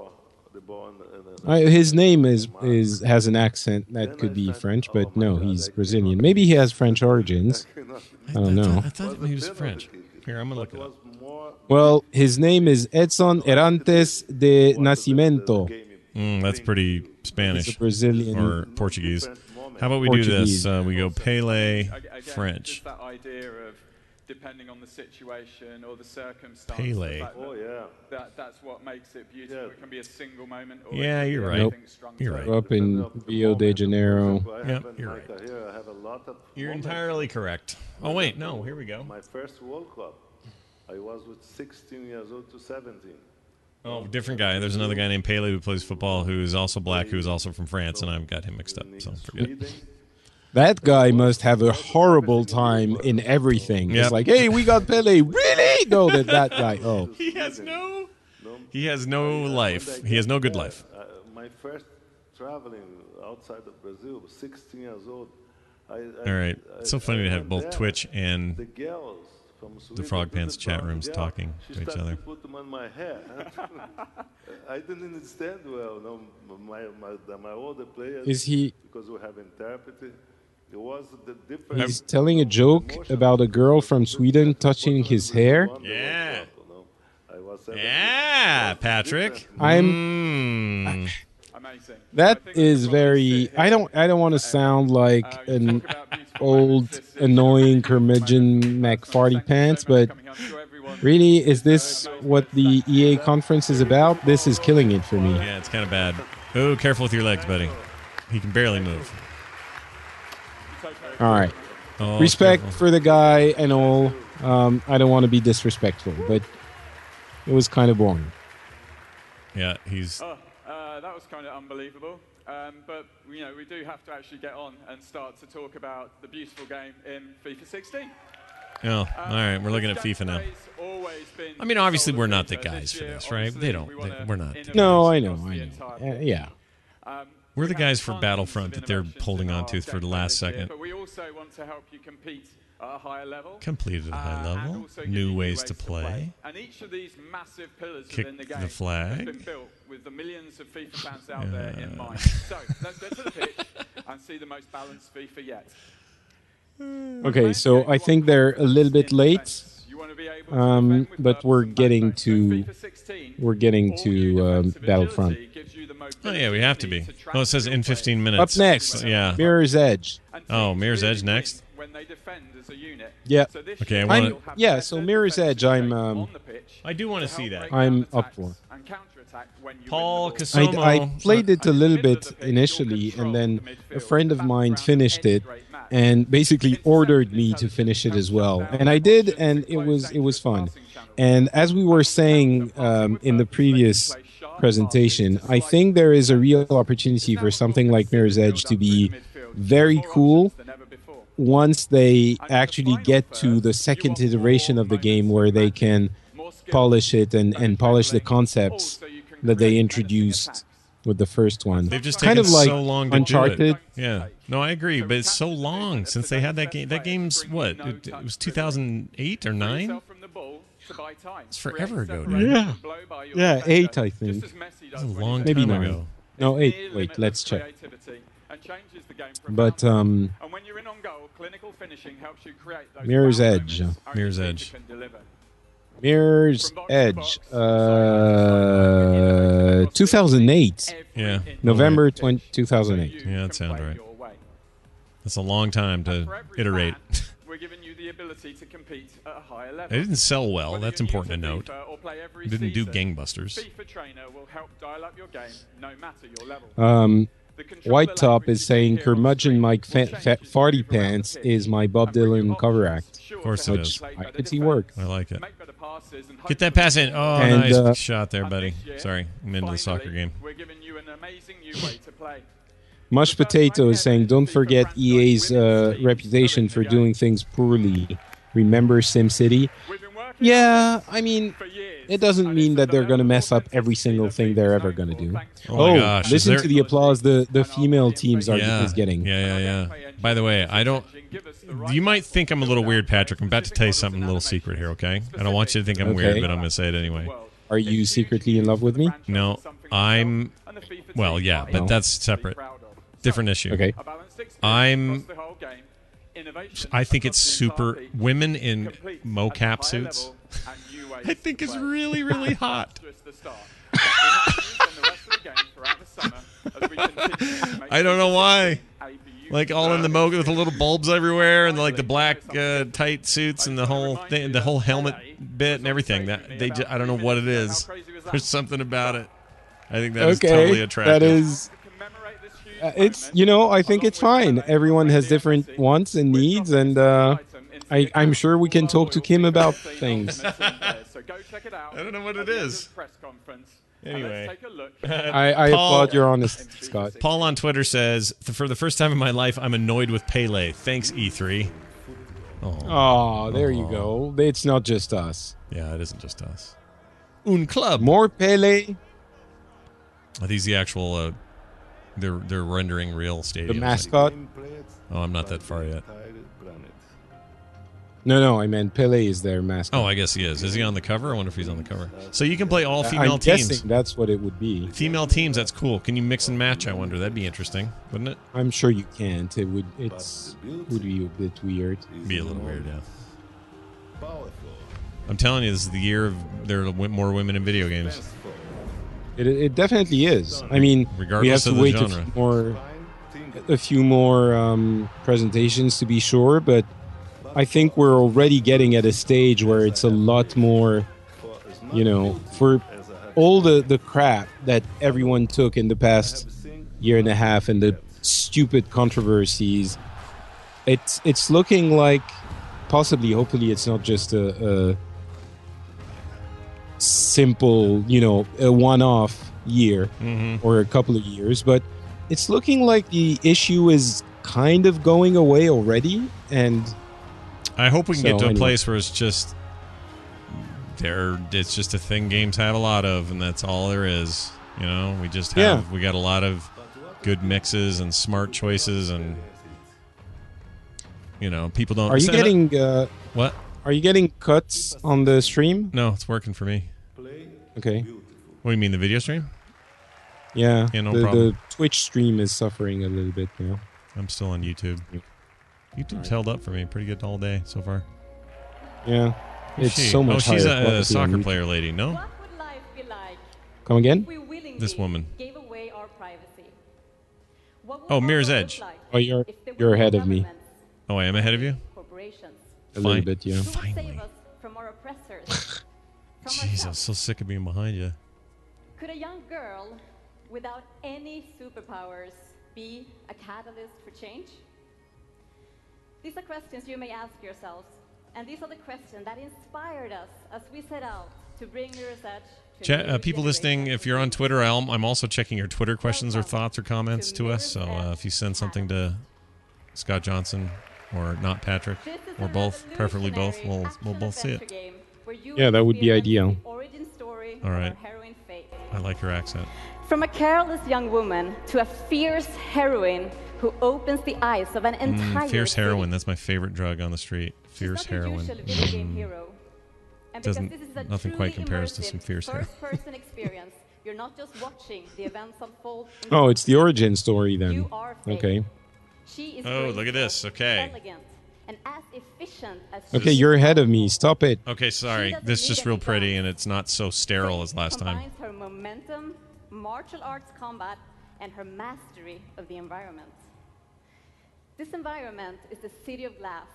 I, his name is is has an accent that could be French, but no, he's Brazilian. Maybe he has French origins. I don't know. I thought he was French. Here, I'm gonna look it up. Well, his name is Edson Arantes de Nascimento. Mm, that's pretty Spanish. He's a Brazilian or Portuguese. How about we Portuguese. do this? Uh, we go Pele, Again, French. Just that idea of depending on the situation or the circumstance. Pele. the fact that- Oh, yeah. That, that's what makes it beautiful. It can be a single moment. Or Yeah, it can you're be right. Nope. everything strung You're together. right. Up in Rio de Janeiro. Yeah, you're right. Here, I have a lot of You're moments. entirely correct. Oh wait, no. Here we go. My first World Cup, I was with sixteen years old to seventeen. Oh, different guy. There's another guy named Pele who plays football who is also black, who is also from France, and I've got him mixed up. So forget it. That guy must have a horrible time in everything. Yep. It's like, hey, we got Pele. Really? No, that that guy. Oh, He has no. He has no life. He has no good life. Uh, my first traveling outside of Brazil, sixteen years old. I, I, All right. It's so funny to have went both there. Twitch and The girls from the Sweden Frog to Pants chat bar, rooms yeah, talking she to each started other. To put them on my hair. I didn't understand well. No, my my the, my older players. Is he- Because we have interpreted. It was the difference. he's telling a joke about a girl from Sweden touching his hair. Yeah. I was Yeah, Patrick. I'm. Mm. Amazing. That is very. I don't. I don't want to sound like an old, annoying curmudgeon McFarty pants, but really, is this what the E A conference is about? This is killing it for me. Yeah, it's kind of bad. Oh, careful with your legs, buddy. He can barely move. All right. Oh, Respect careful. for the guy and all. Um, I don't want to be disrespectful, but it was kind of boring. Yeah, he's. Oh, uh, that was kind of unbelievable. Um, but you know, we do have to actually get on and start to talk about the beautiful game in FIFA sixteen. Oh, all right. We're looking at FIFA now. I mean, obviously, we're not the guys for this, right? They don't. They, we're not. the No, guys. I know. I know. Uh, yeah. We're the guys for Battlefront that they're holding on to for the last second. But we also want to help you compete at a higher level. Completed at a high uh, and level. also give New you ways to play. And each of these massive pillars Kick within the the game flag. has been built with the millions of FIFA fans out there in mind. So let's go to the pitch and see the most balanced FIFA yet. Okay, so I think they're a little bit late, um, but we're getting to we're getting to um, Battlefront. Oh yeah, we have to be. Oh, it says in fifteen minutes. Up next, So, yeah. Mirror's Edge. Oh, Mirror's Edge next. Yeah. Okay, I I'm- want. yeah. So Mirror's Edge, I'm um, I do want to see that. I'm up for. Paul I, Casomo. I played it a little bit initially, and then a friend of mine finished it, and basically ordered me to finish it as well. And I did, and it was it was fun. And as we were saying um, in the previous presentation, I think there is a real opportunity for something like Mirror's Edge to be very cool once they actually get to the second iteration of the game where they can polish it and, and polish the concepts that they introduced with the first one. They've just kind taken of like so long to Uncharted. do it. Yeah. No, I agree, but it's so long since they had that game. That game's what? It, it was two thousand eight or nine. It's forever ago, dude. Yeah, yeah, eight I think. It's a long Maybe time nine. ago. No, eight. Wait, let's check. But um, Mirror's Edge. Mirror's Edge. Mirror's Edge. Uh, two thousand eight. Yeah. November twentieth, two thousand eight. Yeah, that sounds right. That's a long time to iterate. We're giving you the ability to compete at a higher It level. didn't sell well. That's important to note. FIFA or play every It didn't do season, gangbusters. FIFA Trainer will help dial up your game no matter your level. Um, White Top is saying curmudgeon Mike fa- fa- Farty Pants is my Bob Dylan cover act. Of course it which is. I could see work. I like it. Get that pass in. Oh, And, nice uh, shot there, buddy. Sorry, I'm into the soccer game. We're giving you an amazing new way to play. Mush Potato is saying, don't forget E A's uh, reputation for doing things poorly. Remember SimCity? Yeah, I mean, it doesn't mean that they're going to mess up every single thing they're ever going to do. Oh my gosh, is listen there- to the applause the, the female teams are Yeah. is getting. Yeah, yeah, yeah. By the way, I don't. You might think I'm a little weird, Patrick. I'm about to tell you something a little secret here, okay? I don't want you to think I'm weird, Okay. but I'm going to say it anyway. Are you secretly in love with me? No, I'm. Well, yeah, but No. that's separate. Different issue. Okay. I'm I think it's super. Women in mocap suits. I think is really, really hot. I don't know why. Like all in the mocha with the little bulbs everywhere, and like the black uh, tight suits and the whole thing, the whole helmet bit and everything. That they, just, I don't know what it is. There's something about it. I think that is okay, totally attractive. That is. Uh, it's you know I think it's fine. Everyone has different wants and needs, and uh, I, I'm sure we can talk to Kim about things. I don't know what it is. Anyway, I, I Paul, applaud your honesty, Scott. Paul on Twitter says, "For the first time in my life, I'm annoyed with Pele. Thanks, E three." Oh, there you go. It's not just us. Yeah, it isn't just us. Un club. More Pele. Are these the actual? Uh, they're they're rendering real stadiums. The mascot. Oh, I'm not that far yet. No, no, I meant Pele is their mascot. Oh, I guess he is. Is he on the cover? I wonder if he's on the cover. So you can play all Uh, female I'm teams. guessing that's what it would be. Female teams, that's cool. Can you mix and match? I wonder. That'd be interesting, wouldn't it? I'm sure you can't. It would. It's would be a bit weird. Be a little weird, yeah. I'm telling you, this is the year of there are more women in video games. It, it definitely is. I mean, Regardless we have to of the wait genre. a few more, a few more um, presentations to be sure, but I think we're already getting at a stage where it's a lot more, you know, for all the, the crap that everyone took in the past year and a half and the stupid controversies, it's it's looking like possibly, hopefully, it's not just a, a simple, you know, a one-off year Mm-hmm. or a couple of years, but it's looking like the issue is kind of going away already, and I hope we can So, get to a anyway. place where it's just there. It's just a thing games have a lot of, and that's all there is. You know, we just have Yeah. we got a lot of good mixes and smart choices, and you know, people don't. are you getting uh, what? Are you getting cuts on the stream? No, it's working for me. Okay. What do you mean, the video stream? Yeah. Yeah, no the, problem. the Twitch stream is suffering a little bit now. I'm still on YouTube. YouTube's held up for me pretty good all day so far. Yeah. Who's It's she? so much Oh, she's higher a, quality on soccer YouTube. player lady. No, Come again? this woman. Gave away our privacy. What would Oh, our Mirror's world Edge. look like Oh, you're if there were you're no ahead of me governments, Oh, I am ahead of you. corporations? a little Fine. bit. Yeah. Who would save us from our oppressors? From Jeez, I'm ourselves? so sick of being behind you. Could a young girl without any superpowers be a catalyst for change? These are questions you may ask yourselves, and these are the questions that inspired us as we set out to bring Mirror's Edge to Chat, a new uh, people listening, if you're on Twitter, I'll, I'm also checking your Twitter questions or thoughts or comments to us. So uh, if you send something to Scott Johnson or not Patrick, or both, preferably both, we'll we'll both see it. Yeah, that would be ideal. All right. I like your accent. From a careless young woman to a fierce heroine who opens the eyes of an entire Mm, fierce city. heroin. That's my favorite drug on the street. Fierce She's not your heroin. usual video game Mm. hero. And because Doesn't this is a nothing truly quite compares to immersive some fierce heroin. first-person experience, you're not just watching the events unfold. in Oh, the it's the origin story then. You are fake. Okay. She is Oh, look at this. graceful, Okay. elegant, and as efficient as Okay, she you're ahead of me. Stop it. Okay, sorry. doesn't This is need just any real pretty, guns. and it's not so sterile as last time. combines her momentum, martial arts combat, and her mastery of the environment. This environment is the City of Glass,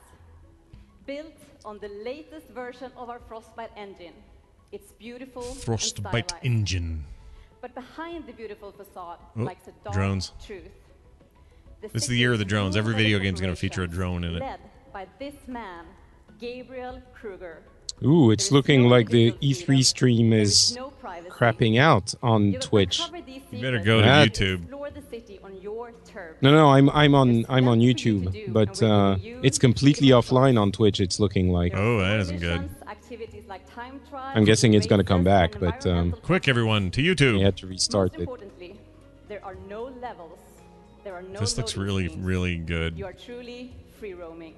built on the latest version of our Frostbite engine. It's beautiful and Frostbite stylized. engine. But behind the beautiful facade Oh, lies a dark drones. truth. This is the year of the drones. Every video game is going to feature a drone in it. Led by this man, Gabriel Kruger. Ooh, it's looking like the E three stream is crapping out on Twitch. You better go to That- YouTube. Explore the city on your turf. No, no, I'm I'm on I'm on YouTube, but uh, it's completely offline on Twitch. It's looking like. Oh, that isn't good. Activities like time trials, I'm guessing it's going to come races, back, and but um, Quick, everyone, to YouTube. they had to restart Most it. importantly, there are no levels. There are no This looks loading really, screens. really good. You are truly free roaming.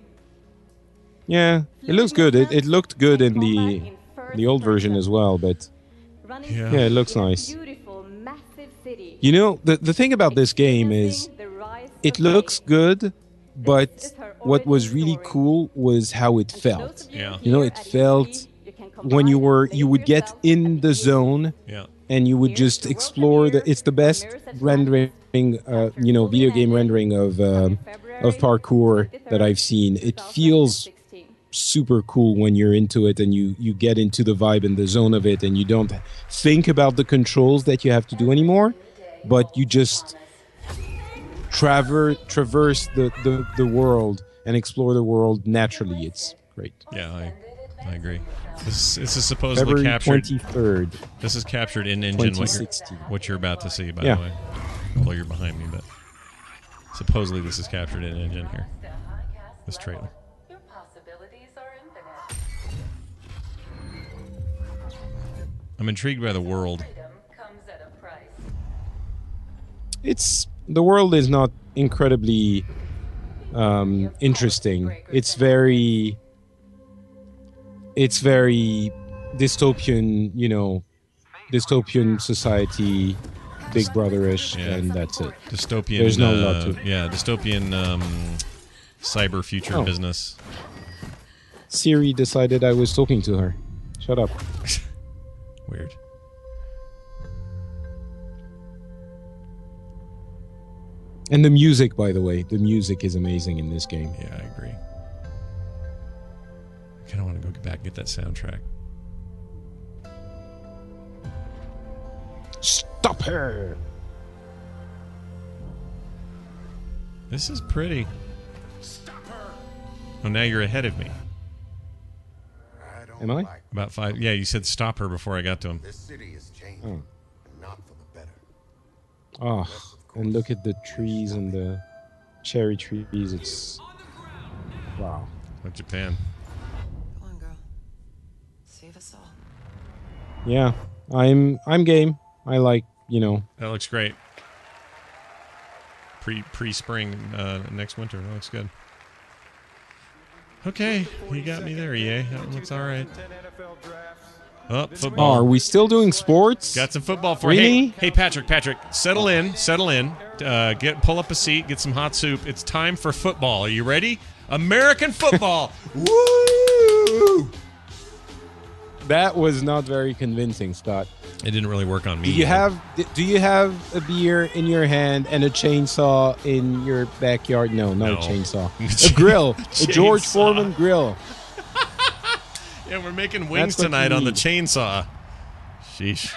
Yeah, it looks good. It, it looked good in the the old version as well, but Running yeah, Yeah. it looks nice. beautiful, massive city. You know, the the thing about this game is The rise it of looks faith. good, but This is her what was really cool was how it felt. Yeah. You know, it felt when you were you would get in the zone. Yeah. And you would just explore the. It's the best rendering, uh, you know, video game rendering of um, of parkour that I've seen. It feels super cool when you're into it and you you get into the vibe and the zone of it, and you don't think about the controls that you have to do anymore, but you just traverse traverse the, the, the world and explore the world naturally. It's great. Yeah, I I agree. This, this is supposedly February captured. twenty-third. This is captured in engine. What you're, what you're about to see, by Yeah. the way. Although you're behind me, but supposedly this is captured in engine here. This trailer. I'm intrigued by the world. It's the world is not incredibly um, interesting. It's very, it's very dystopian. You know, dystopian society, Big Brotherish, Yeah. and that's it. Dystopian. There's no uh, lot to it. Yeah, dystopian um, cyber future Oh. business. Siri decided I was talking to her. Shut up. Weird. And the music, by the way, the music is amazing in this game. Yeah, I agree. I kind of want to go back and get that soundtrack. Stop her! This is pretty. Stop her! Oh, now you're ahead of me. I don't Am I? like About five. Yeah, you said stop her before I got to him. this city is changing, Oh. and not for the better. Oh, and look at the trees and the cherry trees. It's wow. Like Japan. Come on, girl. Save us all. Yeah, I'm I'm game. I like, you know. That looks great. Pre pre spring uh, next winter. That looks good. Okay, you got me there, E A. That one looks all right. Oh, Oh, football. are we still doing sports? Got some football for you. Really? Hey, hey, Patrick, Patrick, settle in, settle in. Uh, get pull up a seat, get some hot soup. It's time for football. Are you ready? American football. Woo! That was not very convincing, Scott. It didn't really work on me. Do you have do you have a beer in your hand and a chainsaw in your backyard? No, not No. a chainsaw. A grill. A George Chainsaw. Foreman grill. Yeah, we're making wings That's what tonight you on the need. chainsaw. Sheesh.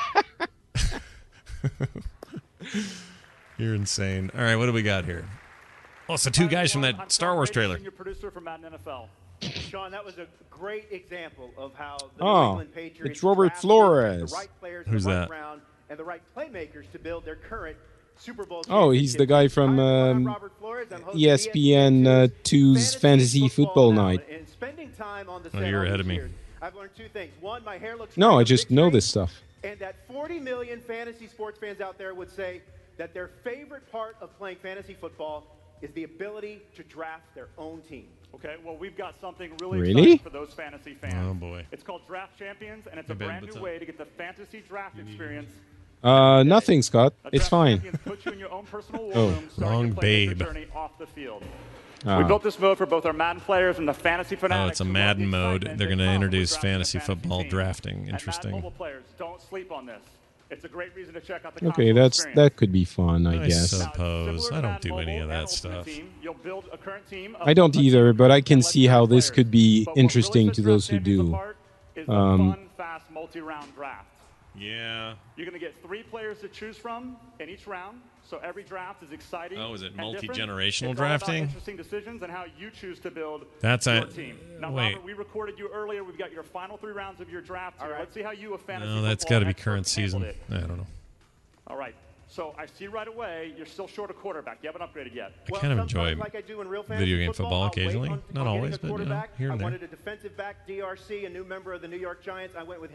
You're insane. All right, what do we got here? Oh, it's the two guys from that Star Wars trailer. Senior producer for Madden N F L. Sean, that was a great example of how the Oh, New England Patriots it's Robert drafted Flores. the right players in Who's the right that? round and the right playmakers to build their current Super Bowl Oh, he's the guy from um, E S P N uh, two's Fantasy Football Night. And spending time on the Oh, set you're all ahead these of me. years, I've learned two things. One, my hair looks No, great I on just big know screen. this stuff. And that forty million fantasy sports fans out there would say that their favorite part of playing fantasy football is the ability to draft their own team. Okay, well, we've got something really, Really? exciting for those fantasy fans. Oh, boy. It's called Draft Champions, and it's Hey, a babe, brand what's new up? way to get the fantasy draft experience. Uh, nothing, Scott. A It's Draft fine. Champions puts you in your own personal war Oh, room, starting wrong your playmaker babe. journey off the field. Ah. We built this mode for both our Madden players and the fantasy fanatics. Oh, it's a who love Madden the mode. excitement They're that going to comes with introduce drafting a fantasy football team. drafting. And Madden Interesting. mobile players, don't sleep on this. It's a great reason to check out the Okay, console that's experience. that could be fun, I I guess. suppose. I don't do any of that Ultimate stuff. Team, you'll build a current team of I don't either, but I can select see how this players. could be But what interesting really to sets those Draft who Champions do. apart is the Um, fun, fast, multi-round draft. Yeah. You're going to get three players to choose from in each round, so every draft is exciting. Oh, is it and different. multi-generational It's all about drafting? interesting decisions and how you choose to build That's your a- team. Now, wait. Robert, we recorded you earlier. We've got your final three rounds of your draft. Here. Let's see how you, a fantasy No, that's football got to be expert, current season. handled it. I don't know. All right. So I see right away you're still short a quarterback. You haven't upgraded yet. I kind of enjoy Like I do in real video game football I'll wait occasionally. on- Not on getting always, a but you know, quarterback. here and I there. wanted a defensive back, D R C, a new member of the New York Giants. I went with him.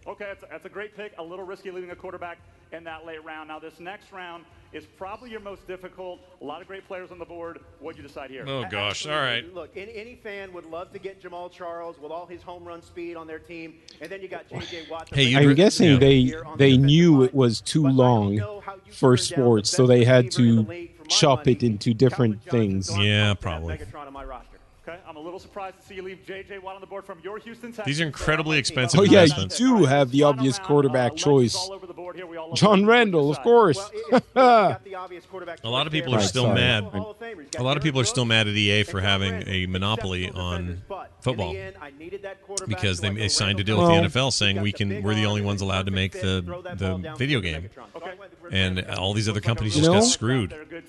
Okay, that's a, that's a great pick. A little risky leaving a quarterback in that late round. Now, this next round is probably your most difficult. A lot of great players on the board. What'd you decide here? Oh, gosh. All right. Look, any, any fan would love to get Jamal Charles with all his home run speed on their team, and then you got J J Watt. Hey, I'm guessing yeah. they they knew it was too long for sports, so they had to chop it into different things. Yeah, probably. Okay, I'm a little surprised to see you leave J J Watt on the board from your Houston Texans. These are incredibly expensive Oh, yeah, investments. you do have the obvious quarterback choice. John Randall, of course. A lot of people are still mad. A lot of people are still mad at E A for having a monopoly on football because they, they signed a deal with the N F L saying we can we're the only ones allowed to make the the video game, and all these other companies just You know, got screwed.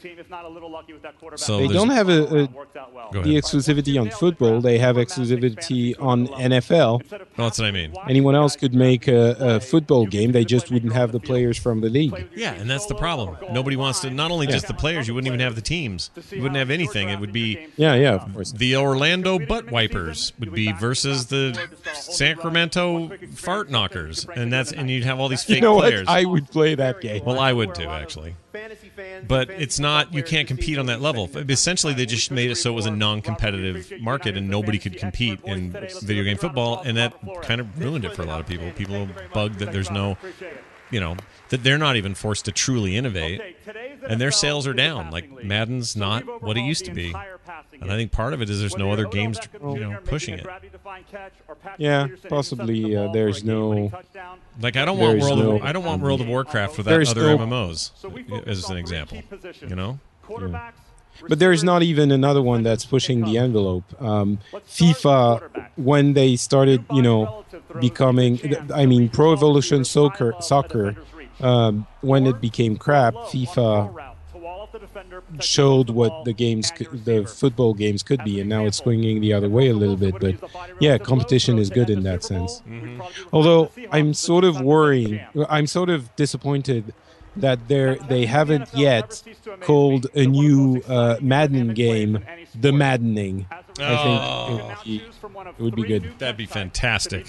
So they there's- don't have a, a Go the ahead. exclusivity on football. They have exclusivity on N F L. Well, that's what I mean. Anyone else could make a, a football game. They just wouldn't have the players from the league. Yeah, and that's the problem. Nobody wants to. Not only just the players, you wouldn't even have the teams. You wouldn't have anything. It would be Yeah, yeah, of course. the Orlando Butt Wipers would be versus the Sacramento Fart Knockers, and that's and you'd have all these fake You know players. what? I would play that game. Well, I would too, actually. But it's not. You can't compete on that level. Essentially, they just made it so it was a non-competitive market, and nobody could compete in video game football, and that kind of ruined it for a lot of people. People are bugged that there's no, you know, that they're not even forced to truly innovate, and their sales are down. Like Madden's not what it used to be, and I think part of it is there's no other games, you know, pushing it. Yeah, possibly. Uh, there's no. Like I don't want there's World no, of, I don't want World of Warcraft without there's other no- M M Os as an example. You know. Yeah. But there's not even another one that's pushing the envelope. Um, FIFA, when they started, you know, becoming, I mean, Pro Evolution Soccer, soccer um, when it became crap, FIFA showed what the games, c- the football games could be, and now it's swinging the other way a little bit. But yeah, competition is good in that sense. Although I'm sort of worrying, I'm sort of disappointed that they they haven't yet called a new uh, Madden game the Maddening. I think it would be, it would be good. That'd be fantastic.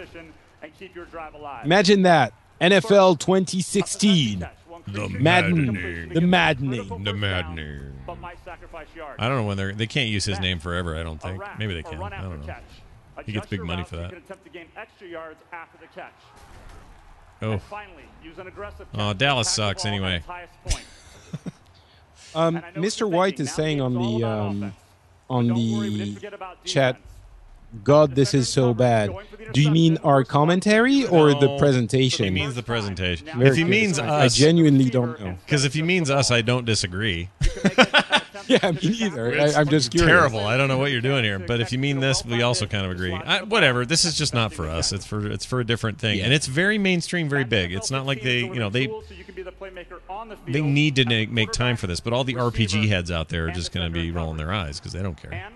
Imagine that. N F L twenty sixteen. The Madden. Maddening. The Maddening. The Maddening. I don't know when they're. They can't use his name forever. I don't think. Maybe they can. I don't know. He gets big money for that. Oh. Oh, Dallas sucks anyway. Um, Mister White is saying on the um, on the chat, God, this is so bad. Do you mean our commentary or the No, presentation? He means the presentation. Very If he good. means I us, genuinely don't know. Because if he means us, I don't disagree. Yeah, me neither. It's I, I'm just curious. terrible. I don't know what you're doing here. But if you mean this, we also kind of agree. I, whatever. This is just not for us. It's for it's for a different thing, and it's very mainstream, very big. It's not like they, you know, they they need to make, make time for this. But all the R P G heads out there are just going to be rolling their eyes because they don't care.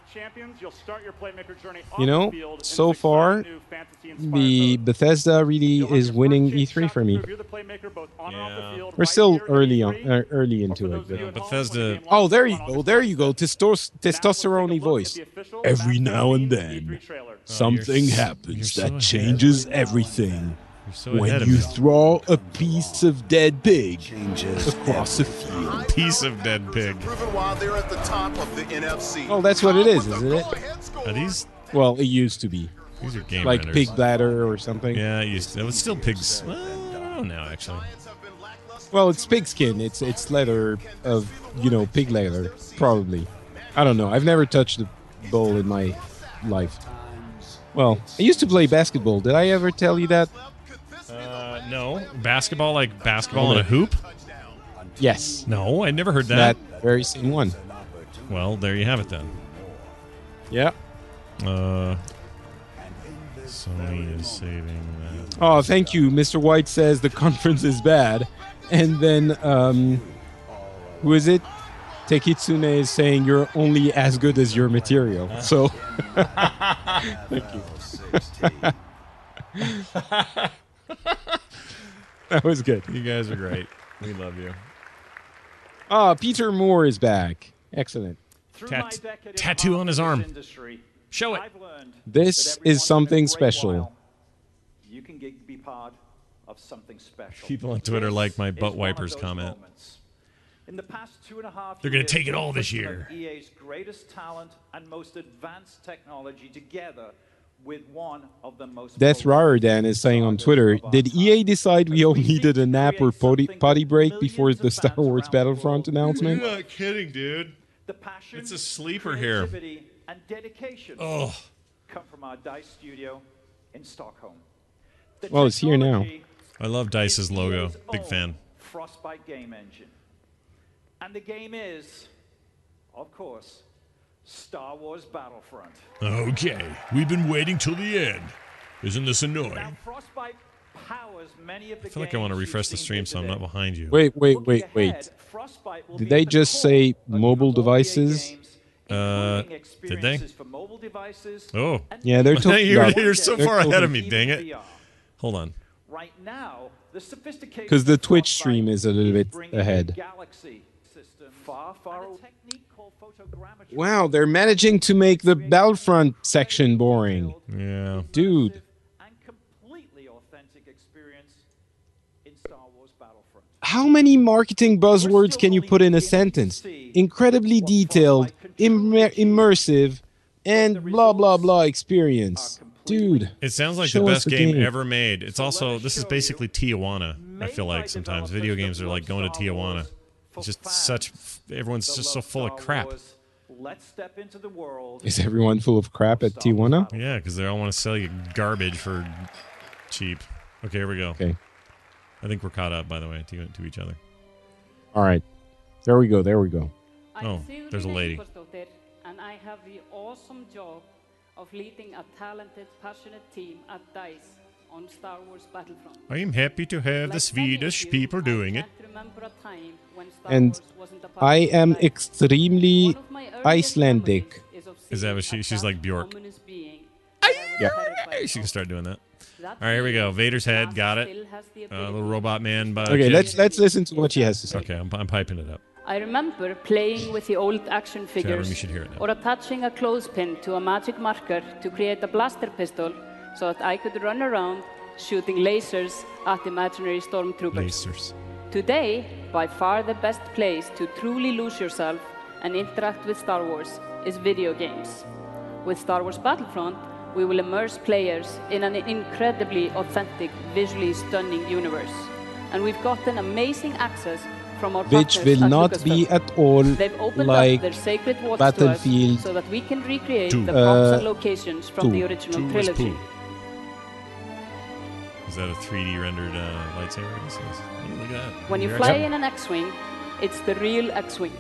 You know, so far, the Bethesda really is winning E three for me. We're still early on, uh, early into it. But. Bethesda. Oh, there you go. There you go. Testos- testosterone voice. Every now and then, something happens so that ahead. changes everything. so When ahead of you me. throw a piece of dead pig across a field. Piece of dead pig. Proven while they're at the top of the N F C. Oh, that's what it is, isn't it? Are these? Well, it used to be. These are game Like renders. pig bladder or something. Yeah, it used to. It was still pigs. Well, I don't know actually. Well, it's pigskin. It's it's leather of, you know, pig leather, probably. I don't know. I've never touched a bowl in my life. Well, I used to play basketball. Did I ever tell you that? Uh, no. Basketball, like basketball in a hoop? Yes. No, I never heard that. That very same one. Well, there you have it then. Yeah. Uh, Sony is saving that. Oh, thank you. Mister White says the conference is bad. And then, um, who is it? Tekitsune is saying you're only as good as your material. So, thank you. That was good. You guys are great. We love you. Ah, Peter Moore is back. Excellent. Tat- tattoo on his arm. Show it. This is something special. You can get, part of something special. People on Twitter This like my is butt one of wipers those comment. moments. In the past two and a half They're gonna years, take it all we've this put some year. of E A's greatest talent and most advanced technology together with one of the most Death Rardan is saying on Twitter, did E A decide we all needed a nap or potty, potty break before the Star Wars Battlefront announcement? You're not kidding, dude. The passion, It's a sleeper here. creativity, and dedication Oh. come from our DICE studio in Stockholm. The Well, it's here now. technology I love Dice's logo. is Big own fan. Frostbite game engine. And the game is, of course, Star Wars Battlefront. Okay, we've been waiting till the end. Isn't this annoying? Now, Frostbite powers many of the I feel like I want to games refresh the you've seen stream here so I'm today. not behind you. Wait, wait, wait, wait. Frostbite will Did be they at the just core say of mobile all E A devices? games, Uh, including did they? experiences for mobile devices Oh. Yeah, they're talking you're, about- you're so they're far ahead talking- of me, dang it. Hold on. Right now, the sophistication Because the of Twitch Frostbite stream is a little bit bringing ahead. Galaxy system far, far away. Technique called photogrammetry. Wow, they're managing to make the Battlefront section boring. Yeah. Dude. And completely authentic experience in Star Wars Battlefront. How many marketing buzzwords can you put in a sentence? Incredibly detailed, immer- immersive, and blah blah blah experience. Dude. It sounds like show the us best the game, game. ever made. It's also, this is basically Tijuana, I feel like sometimes. Video games are like going to Tijuana. It's just such, everyone's just so full of crap. Let's step into the world. Is everyone full of crap at Tijuana? Yeah, because they all want to sell you garbage for cheap. Okay, here we go. Okay. I think we're caught up, by the way, to, to each other. All right. There we go. There we go. Oh, there's a lady. And I have the awesome job of leading a talented, passionate team at DICE on Star Wars Battlefront. I am happy to have the Swedish people doing it. Remember a time when Star And Wars wasn't a part I of am DICE. extremely One of my earliest Icelandic. memories is of Is that seeing what she, a she's like Bjork? ominous being Yeah. She can start doing that. All right, here we go. Vader's head, got it. Uh, little robot man. But Okay, let's let's listen to what she has to say. Okay, I'm, I'm piping it up. I remember playing with the old action figures you should hear it now. or attaching a clothespin to a magic marker to create a blaster pistol so that I could run around shooting lasers at imaginary stormtroopers. Lasers. Today, by far the best place to truly lose yourself and interact with Star Wars is video games. With Star Wars Battlefront, we will immerse players in an incredibly authentic, visually stunning universe. And we've gotten amazing access from our Which partners will at not Lucasfilm. be at all They've opened like up their sacred vaults Battlefield to us so that we can recreate two. the props Uh, and locations from two. the original Two was trilogy. poo. Is that a three D rendered uh, lightsaber? This is- oh, look at that. When you Your fly X- in an X-Wing, it's the real X-Wing.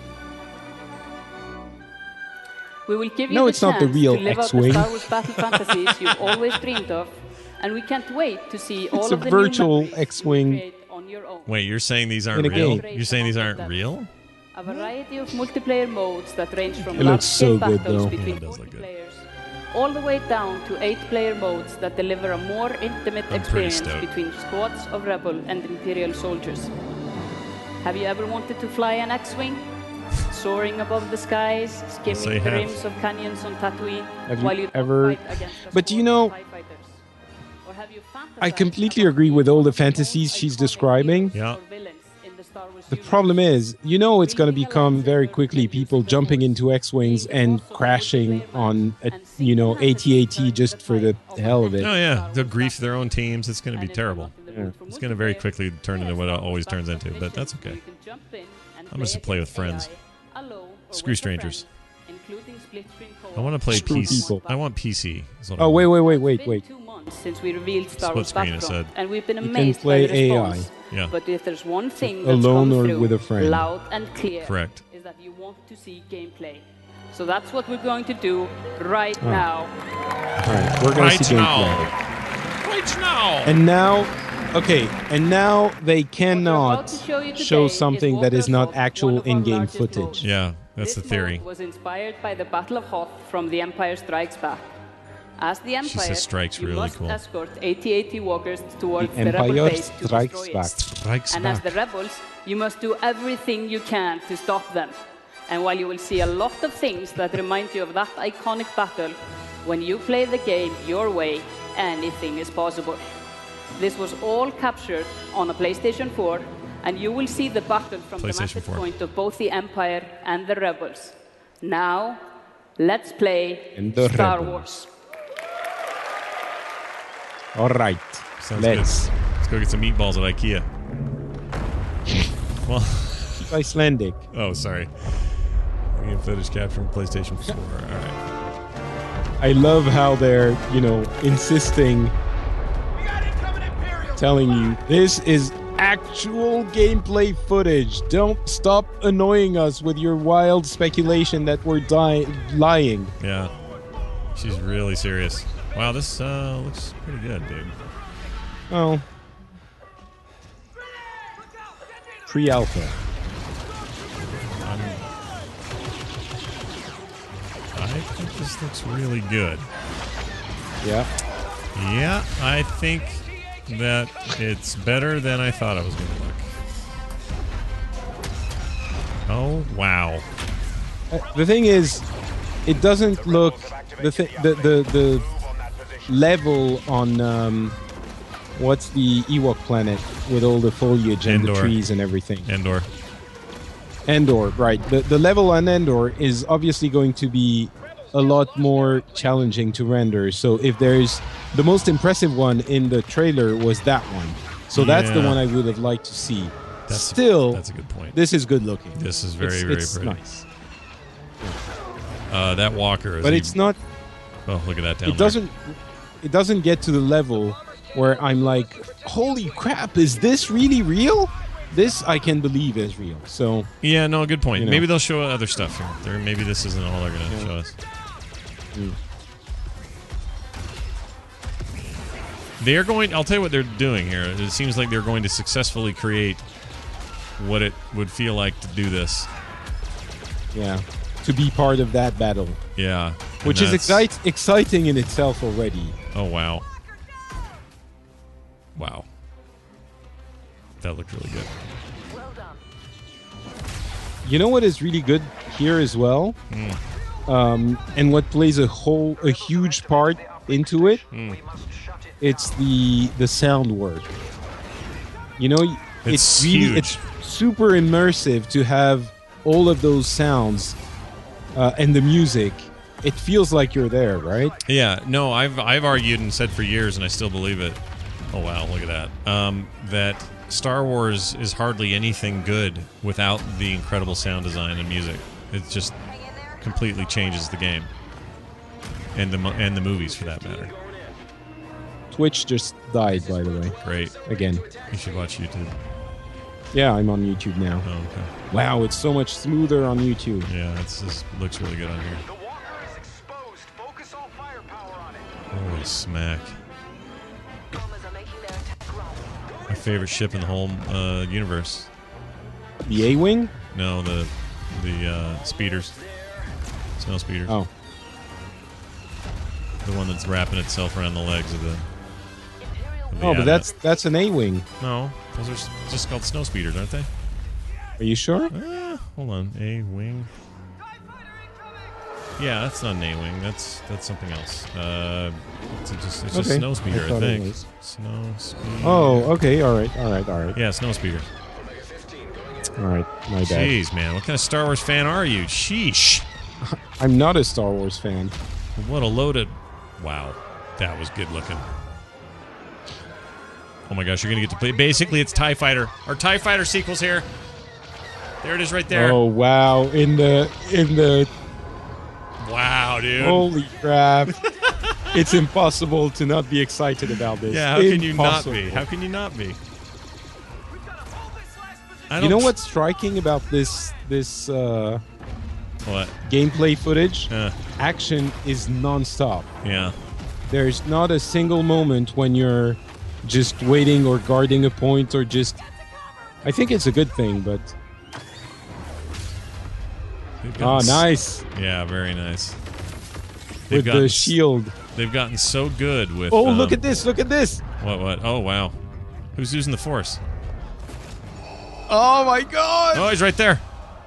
We will give you No, the it's not chance the real to live out the X-Wing. Star Wars battle fantasies you've always dreamed of, and we can't wait to see all It's a of the virtual new memories X-Wing you create on your own. Wait, you're saying these aren't In a real? game. You're saying these aren't real? A variety of multiplayer modes that range from It looks so large-scale good, battles though. between Yeah, it does forty look good. players, all the way down to eight-player modes that deliver a more intimate I'm pretty experience stoked. between squads of Rebel and Imperial soldiers. Have you ever wanted to fly an X-Wing? Soaring above the skies, Yes, I skimming the have. rims of canyons on Tatooine, Have while you you ever? fight against a But you squad know, of TIE fighters? Or have you I fantasized completely about agree with all the being fantasies she's describing. Yeah. or villains in the Star Wars The universe? problem is, you know, it's going to become very quickly people jumping into X-wings and crashing on, a, you know, A T A T just for the hell of it. Oh, yeah. They'll grief their own teams. It's going to be terrible. Yeah. It's going to very quickly turn into what it always turns into, but that's okay. I'm just to play with friends. Screw strangers. I want to play Screw P C. people. I want P C. is what I Oh, want. wait, wait, wait, wait, wait. Two months since we revealed Star Split Wars screen, it Battlefront, said. and we've been You can amazed play by the A I. response. Yeah. But if there's one thing that's Alone come or through with a friend. loud and clear, Correct. is that you want to see gameplay. So that's what we're going to do right Oh. now. All right, we're going to Right see now. gameplay. Right now. And now, okay, and now they about cannot to show you show today something is that is not Waterfall, one actual of our in-game largest footage. modes. Yeah, that's This the theory. mode was inspired by the Battle of Hoth from The Empire Strikes Back. As the Empire, says strikes you really must cool. escort A T A T walkers towards The the, rebel Empire base to Strikes destroy Back. it. Strikes And as back. the rebels, you must do everything you can to stop them. And while you will see a lot of things that remind you of that iconic battle, when you play the game your way, anything is possible. This was all captured on a PlayStation four, and you will see the battle from the vantage point of both the Empire and the Rebels. Now, let's play Star Rebels. Wars. All right. Sounds Let's. good. Let's go get some meatballs at IKEA. Well, Icelandic. Oh, sorry. Game footage captured from PlayStation four. All right. I love how they're, you know, insisting, telling you this is actual gameplay footage. Don't stop annoying us with your wild speculation that we're di- lying. Yeah. She's really serious. Wow, this uh, looks pretty good, dude. Oh. Pre-alpha. Um, I think this looks really good. Yeah. Yeah, I think that it's better than I thought it was going to look. Oh, wow. Uh, the thing is, it doesn't look the thi- the the the level on um, what's the Ewok planet with all the foliage and Endor. the trees and everything. Endor. Endor, right? The the level on Endor is obviously going to be a lot more challenging to render. So if there's the most impressive one in the trailer was that one. So that's the Yeah. one I would have liked to see. That's Still, a, that's a good point. This is good looking. This is very, it's, very it's pretty. nice. Uh, that walker is. But even- it's not. Oh, look at that down It doesn't. It doesn't get to the level where I'm like, holy crap, is this really real? This I can believe is real. So Yeah, no, good point. You know. Maybe they'll show other stuff here. There, maybe this isn't all they're going to Yeah. show us. Mm. They're going. I'll tell you what they're doing here. It seems like they're going to successfully create what it would feel like to do this. yeah, to be part of that battle, Yeah, and which is that's- excite- exciting in itself already. Oh wow, wow, that looked really good. You know what is really good here as well, Mm. um, and what plays a whole a huge part into it. Mm. It's the the sound work. You know, It's it's, really huge. it's super immersive to have all of those sounds uh, and the music. It feels like you're there, right? Yeah, no, I've I've argued and said for years, and I still believe it. Oh wow, look at that. Um, that Star Wars is hardly anything good without the incredible sound design and music. It just completely changes the game, and the mo- and the movies for that matter. Twitch just died, by the way. Great. Again. You should watch YouTube. Yeah, I'm on YouTube now. Oh, okay. Wow, it's so much smoother on YouTube. Yeah, it's, this looks really good on here. Holy smack. My favorite ship in the whole uh, universe. The A-Wing? No, the the uh, speeders. Snow speeders. Oh. The one that's wrapping itself around the legs of the... of the Oh, but Advent. that's that's an A-Wing. No, those are s- just called snow speeders, aren't they? Are you sure? Uh, hold on. A-Wing. Yeah, that's not an A-Wing. That's that's something else. Uh, it's a just it's just Okay, snow speeder, I I, thought it think. was. Snow speeder. Oh, okay, all right, all right, all right. Yeah, snow speeder. All right, my bad. Jeez, man, what kind of Star Wars fan are you? Sheesh. I'm not a Star Wars fan. What a loaded... Wow, that was good looking. Oh my gosh, you're gonna get to play. Basically, it's TIE Fighter. Our TIE Fighter sequel's here. There it is, right there. Oh wow! In the in the Wow, dude. holy crap! It's impossible to not be excited about this. Yeah, how can you not Impossible. be? How can you not be? I You know don't- what's striking about this this uh, What? gameplay footage? Uh, Action is non-stop. yeah. There's not a single moment when you're just waiting or guarding a point or just. I think it's a good thing, but. They've Ah, gotten s- nice. Yeah, very nice. With the gotten s- shield. They've gotten so good with. Oh, um, look at this! Look at this! What? What? Oh, wow. Who's using the Force? Oh my god! Oh, he's right there.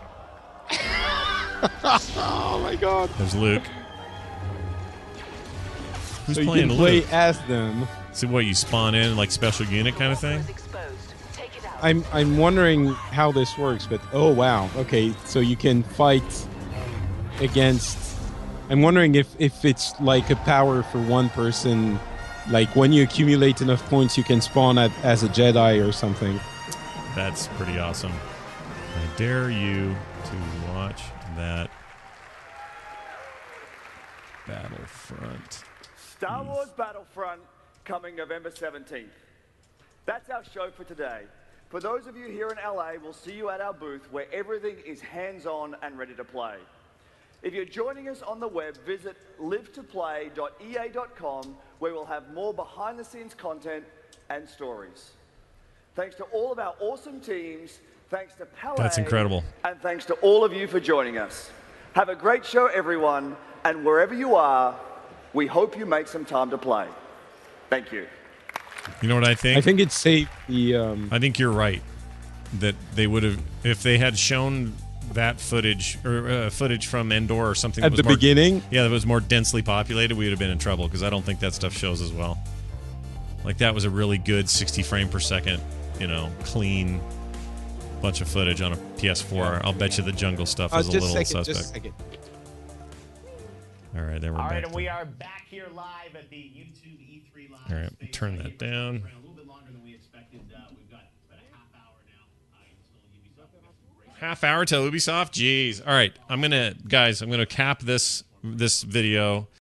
Oh my god! There's Luke. Who's so you playing can play Luke? as them. So what, you spawn in like special unit kind of thing? I'm I'm wondering how this works, but oh wow, okay, so you can fight against. I'm wondering if if it's like a power for one person, like when you accumulate enough points, you can spawn at, as a Jedi or something. That's pretty awesome. I dare you to watch that Battlefront. Star Wars Battlefront coming November seventeenth. That's our show for today. For those of you here in L A, we'll see you at our booth where everything is hands-on and ready to play. If you're joining us on the web, visit live to play dot E A dot com where we'll have more behind-the-scenes content and stories. Thanks to all of our awesome teams, thanks to Pele, That's incredible. and thanks to all of you for joining us. Have a great show, everyone, and wherever you are, we hope you make some time to play. Thank you. You know what I think? I think it saved the. Um, I think you're right. That they would have, if they had shown that footage or uh, footage from Endor or something that At was the more, beginning? yeah, that was more densely populated, we would have been in trouble because I don't think that stuff shows as well. Like that was a really good sixty frame per second, you know, clean bunch of footage on a P S four. Yeah. I'll bet you the jungle stuff Uh, is a just little second, suspect. just second. All right, there we're All back. right, and we are back here live at the YouTube E three Live. All right, turn that down. A little bit longer than we expected. Uh, we've got about a half hour now uh, until Ubisoft. We've got some great Half hour till Ubisoft. Jeez. All right, I'm gonna guys. I'm gonna cap this this video